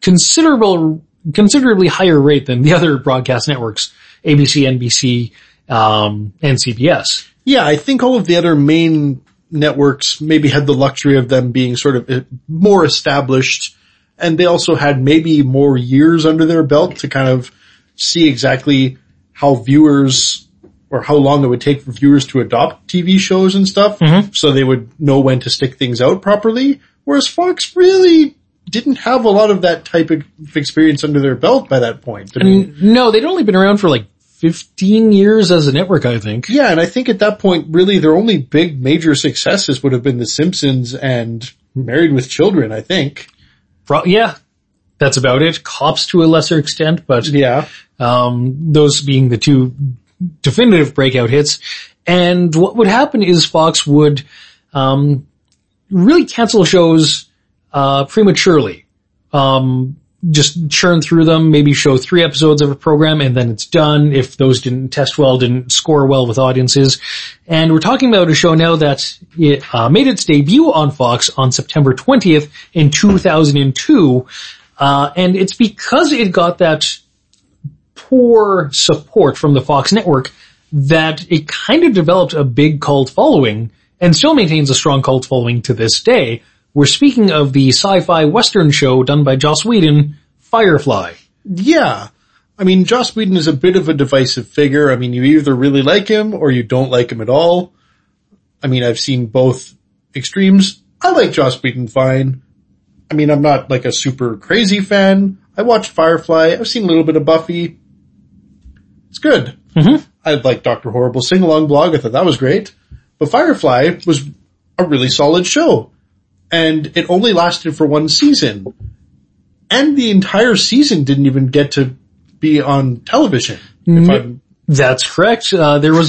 considerably higher rate than the other broadcast networks, ABC, NBC, and CBS. Yeah, I think all of the other main networks maybe had the luxury of them being sort of more established, and they also had maybe more years under their belt to kind of see exactly how viewers, or how long it would take for viewers to adopt TV shows and stuff, so they would know when to stick things out properly, whereas Fox really didn't have a lot of that type of experience under their belt by that point. I mean, no, they'd only been around for like 15 years as a network, I think. Yeah, and I think at that point, really, their only big major successes would have been The Simpsons and Married with Children, I think. Yeah, that's about it. Cops to a lesser extent, but yeah, those being the two definitive breakout hits. And what would happen is Fox would really cancel shows prematurely. Just churn through them, maybe show 3 episodes of a program, and then it's done if those didn't test well, didn't score well with audiences. And we're talking about a show now that it made its debut on Fox on September 20th in 2002. And it's because it got that poor support from the Fox network that it kind of developed a big cult following, and still maintains a strong cult following to this day. We're speaking of the sci-fi western show done by Joss Whedon, Firefly. Yeah. I mean, Joss Whedon is a bit of a divisive figure. I mean, you either really like him or you don't like him at all. I mean, I've seen both extremes. I like Joss Whedon fine. I mean, I'm not like a super crazy fan. I watched Firefly. I've seen a little bit of Buffy. It's good. I like Dr. Horrible sing-along blog. I thought that was great. But Firefly was a really solid show. And it only lasted for 1 season. And the entire season didn't even get to be on television. That's correct. There was a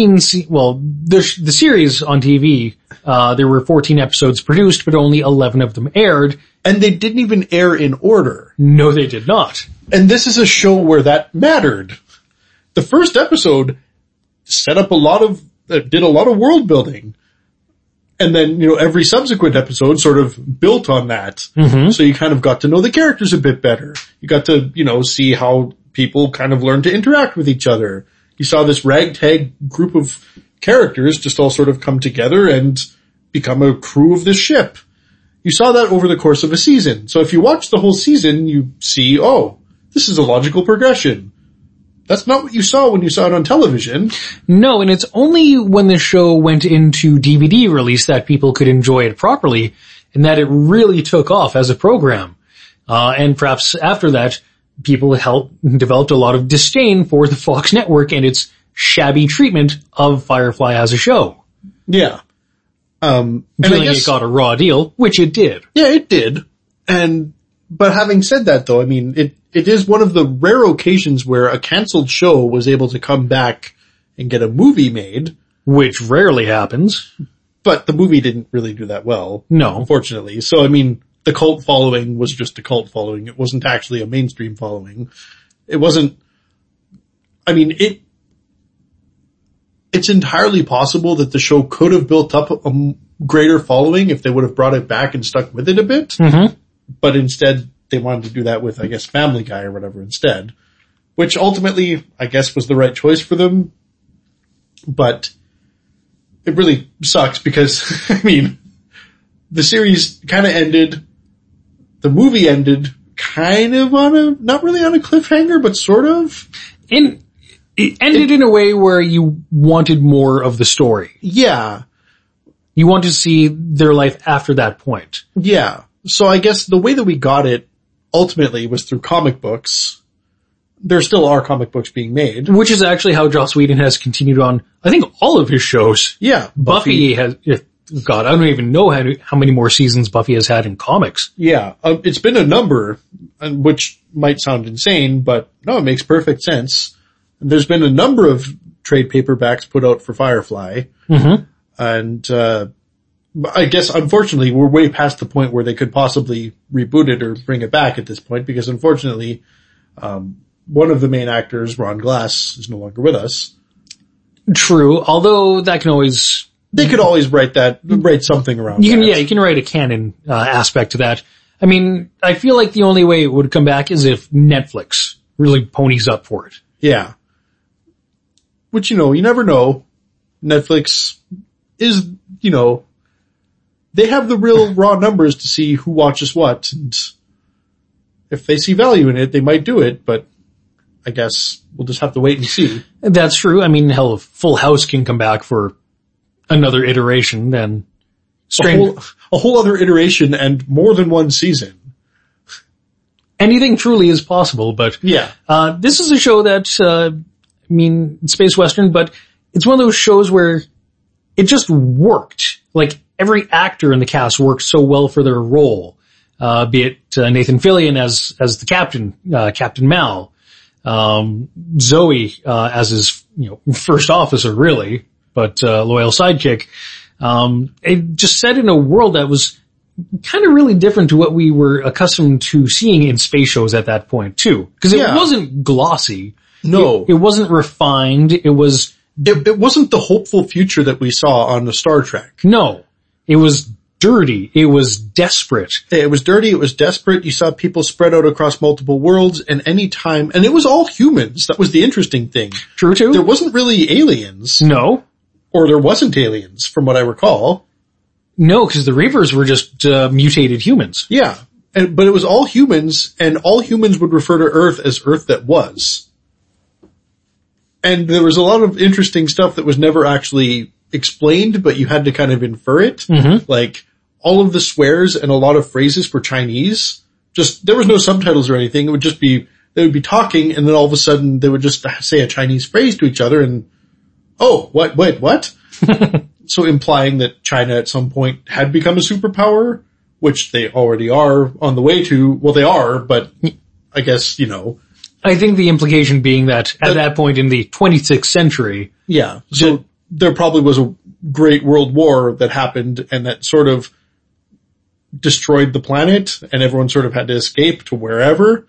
the series on TV, there were 14 episodes produced, but only 11 of them aired. And they didn't even air in order. No, they did not. And this is a show where that mattered. The first episode set up did a lot of world building. And then, every subsequent episode sort of built on that. So you kind of got to know the characters a bit better. You got to, see how people kind of learn to interact with each other. You saw this ragtag group of characters just all sort of come together and become a crew of this ship. You saw that over the course of a season. So if you watch the whole season, you see, oh, this is a logical progression. That's not what you saw when you saw it on television. No, and it's only when the show went into DVD release that people could enjoy it properly, and that it really took off as a program. And perhaps after that, people developed a lot of disdain for the Fox network and its shabby treatment of Firefly as a show. Yeah. Feeling it got a raw deal, which it did. Yeah, it did. But having said that though, I mean, it is one of the rare occasions where a canceled show was able to come back and get a movie made. Which rarely happens. But the movie didn't really do that well. No. Unfortunately. So, I mean, the cult following was just a cult following. It wasn't actually a mainstream following. It wasn't, I mean, it's entirely possible that the show could have built up a greater following if they would have brought it back and stuck with it a bit. Mm-hmm. But instead, they wanted to do that with, I guess, Family Guy or whatever instead. Which ultimately, I guess, was the right choice for them. But it really sucks because, I mean, the series kind of ended. The movie ended kind of not really on a cliffhanger, but sort of. It ended in a way where you wanted more of the story. Yeah. You want to see their life after that point. Yeah. So I guess the way that we got it ultimately was through comic books. There still are comic books being made. Which is actually how Joss Whedon has continued on, I think, all of his shows. Yeah. Buffy has, God, I don't even know how many more seasons Buffy has had in comics. Yeah. It's been a number, which might sound insane, but no, it makes perfect sense. There's been a number of trade paperbacks put out for Firefly. Mm-hmm. And, I guess unfortunately we're way past the point where they could possibly reboot it or bring it back at this point because unfortunately, one of the main actors, Ron Glass, is no longer with us. True, although that can always... They could always write something around you can, that. Yeah, you can write a canon aspect to that. I mean, I feel like the only way it would come back is if Netflix really ponies up for it. Yeah. Which, you never know. Netflix is, they have the real raw numbers to see who watches what, and if they see value in it, they might do it, but I guess we'll just have to wait and see. That's true. I mean, hell, if Full House can come back for another iteration, then a whole other iteration and more than one season. Anything truly is possible, but yeah. This is a show that, Space Western, but it's one of those shows where it just worked. Like, every actor in the cast worked so well for their role. Be it Nathan Fillion as the captain, Captain Mal, Zoe, as his, first officer really, but, loyal sidekick. It just set in a world that was kind of really different to what we were accustomed to seeing in space shows at that point too. Cause it wasn't glossy. No. It wasn't refined. It wasn't the hopeful future that we saw on the Star Trek. No. It was dirty. It was desperate. It was dirty. It was desperate. You saw people spread out across multiple worlds and it was all humans. That was the interesting thing. True too. There wasn't really aliens. No. Or there wasn't aliens from what I recall. No, because the Reavers were just mutated humans. Yeah. But it was all humans and all humans would refer to Earth as Earth that was. And there was a lot of interesting stuff that was never actually explained, but you had to kind of infer it. Mm-hmm. Like, all of the swears and a lot of phrases were Chinese. There was no subtitles or anything. It would just be, they would be talking and then all of a sudden they would just say a Chinese phrase to each other and, oh, what? So implying that China at some point had become a superpower, which they already are on the way to. Well, they are, but I guess, I think the implication being that at that point in the 26th century. Yeah. So there probably was a great world war that happened and that sort of destroyed the planet and everyone sort of had to escape to wherever.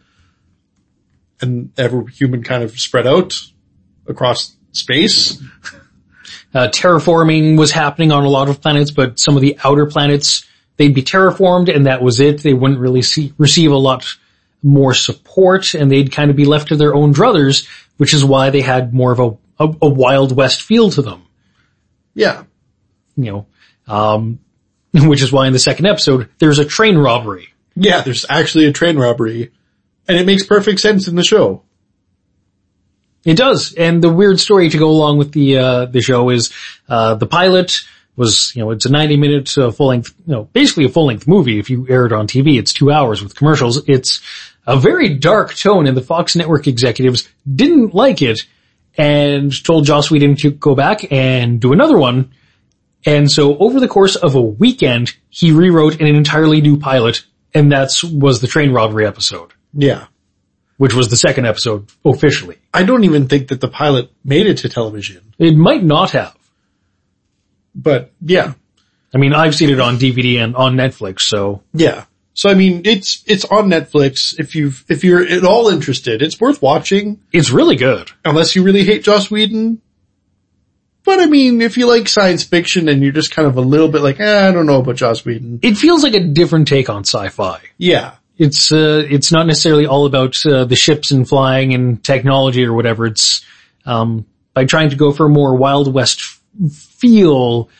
And every human kind of spread out across space. Terraforming was happening on a lot of planets, but some of the outer planets, they'd be terraformed and that was it. They wouldn't really receive a lot more support and they'd kind of be left to their own druthers, which is why they had more of a Wild West feel to them. Yeah. Which is why in the second episode, there's a train robbery. Yeah, there's actually a train robbery. And it makes perfect sense in the show. It does. And the weird story to go along with the show is, the pilot was, it's a 90-minute full-length, basically a full-length movie. If you air it on TV, it's 2 hours with commercials. It's a very dark tone and the Fox network executives didn't like it and told Joss Whedon to go back and do another one. And so over the course of a weekend, he rewrote an entirely new pilot and was the train robbery episode. Yeah. Which was the second episode officially. I don't even think that the pilot made it to television. It might not have. But, yeah. I mean, I've seen it on DVD and on Netflix, so. Yeah. So I mean, it's on Netflix. If you're at all interested, it's worth watching. It's really good. Unless you really hate Joss Whedon. But I mean, if you like science fiction and you're just kind of a little bit like, I don't know about Joss Whedon. It feels like a different take on sci-fi. Yeah. It's not necessarily all about, the ships and flying and technology or whatever. It's, by trying to go for a more Wild West feel,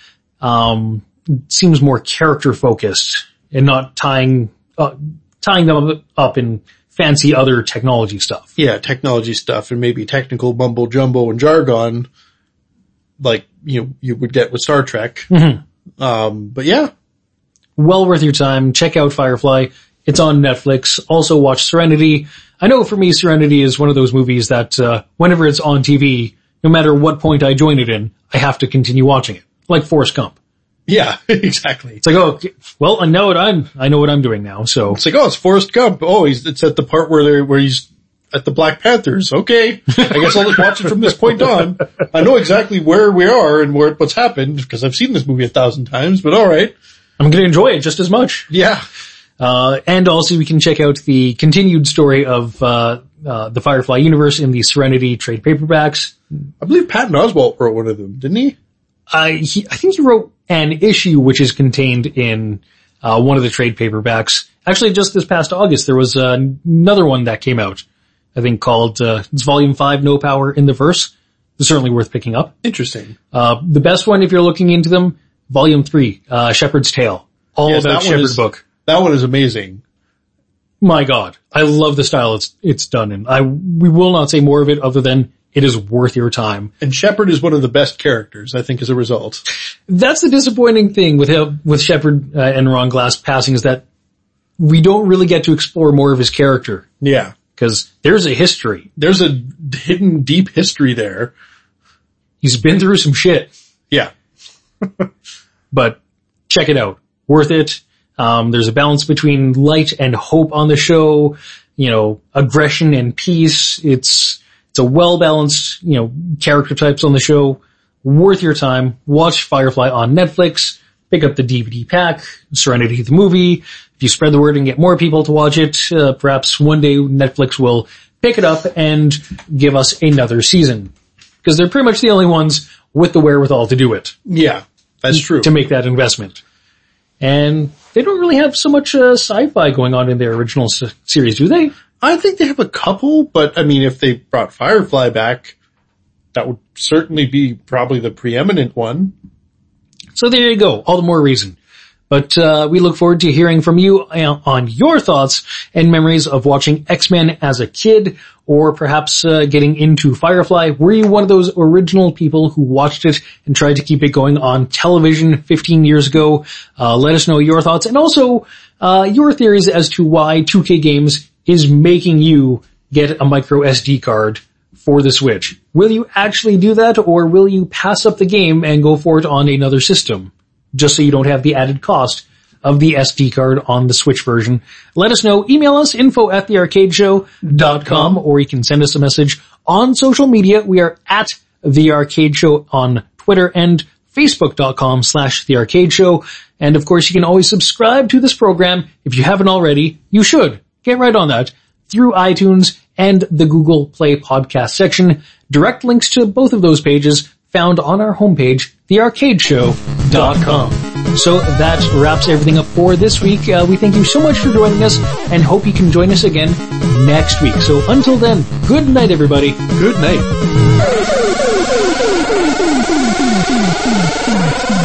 seems more character focused and not tying them up in fancy other technology stuff. Yeah, technology stuff and maybe technical mumbo jumbo and jargon like, you would get with Star Trek. Mm-hmm. But yeah. Well worth your time. Check out Firefly. It's on Netflix. Also watch Serenity. I know for me, Serenity is one of those movies that, whenever it's on TV, no matter what point I join it in, I have to continue watching it. Like Forrest Gump. Yeah, exactly. It's like, oh, well, I know what I'm doing now, so. It's like, oh, it's Forrest Gump. Oh, it's at the part where he's at the Black Panthers. Okay. I guess I'll just watch it from this point on. I know exactly where we are and what's happened because I've seen this movie 1,000 times, but alright. I'm gonna enjoy it just as much. Yeah. And also we can check out the continued story of, the Firefly universe in the Serenity trade paperbacks. I believe Patton Oswalt wrote one of them, didn't he? I think he wrote an issue which is contained in, one of the trade paperbacks. Actually, just this past August, there was another one that came out, I think called, it's volume 5, No Power in the Verse. It's certainly worth picking up. Interesting. The best one, if you're looking into them, volume 3, Shepherd's Tale. All about Shepherd book. That one is amazing. My God. I love the style it's done in. We will not say more of it other than it is worth your time. And Shepherd is one of the best characters, I think, as a result. That's the disappointing thing with Shepherd and Ron Glass passing is that we don't really get to explore more of his character. Yeah. Because there's a history. There's a hidden deep history there. He's been through some shit. Yeah. But check it out. Worth it. There's a balance between light and hope on the show, aggression and peace. It's a well-balanced, character types on the show. Worth your time. Watch Firefly on Netflix. Pick up the DVD pack, Serenity the movie. If you spread the word and get more people to watch it, perhaps one day Netflix will pick it up and give us another season. Because they're pretty much the only ones with the wherewithal to do it. Yeah, that's true. To make that investment. And they don't really have so much sci-fi going on in their original series, do they? I think they have a couple, but I mean, if they brought Firefly back, that would certainly be probably the preeminent one. So there you go. All the more reason. But we look forward to hearing from you on your thoughts and memories of watching X-Men as a kid, or perhaps getting into Firefly. Were you one of those original people who watched it and tried to keep it going on television 15 years ago? Let us know your thoughts and also your theories as to why 2K Games is making you get a micro SD card for the Switch. Will you actually do that, or will you pass up the game and go for it on another system? Just so you don't have the added cost of the SD card on the Switch version. Let us know. Email us, info@thearcadeshow.com, or you can send us a message on social media. We are at The Arcade Show on Twitter and Facebook.com/The Arcade Show. And of course, you can always subscribe to this program. If you haven't already, you should. Get right on that through iTunes and the Google Play podcast section. Direct links to both of those pages found on our homepage, thearcadeshow.com. So that wraps everything up for this week. We thank you so much for joining us and hope you can join us again next week. So until then, good night, everybody. Good night.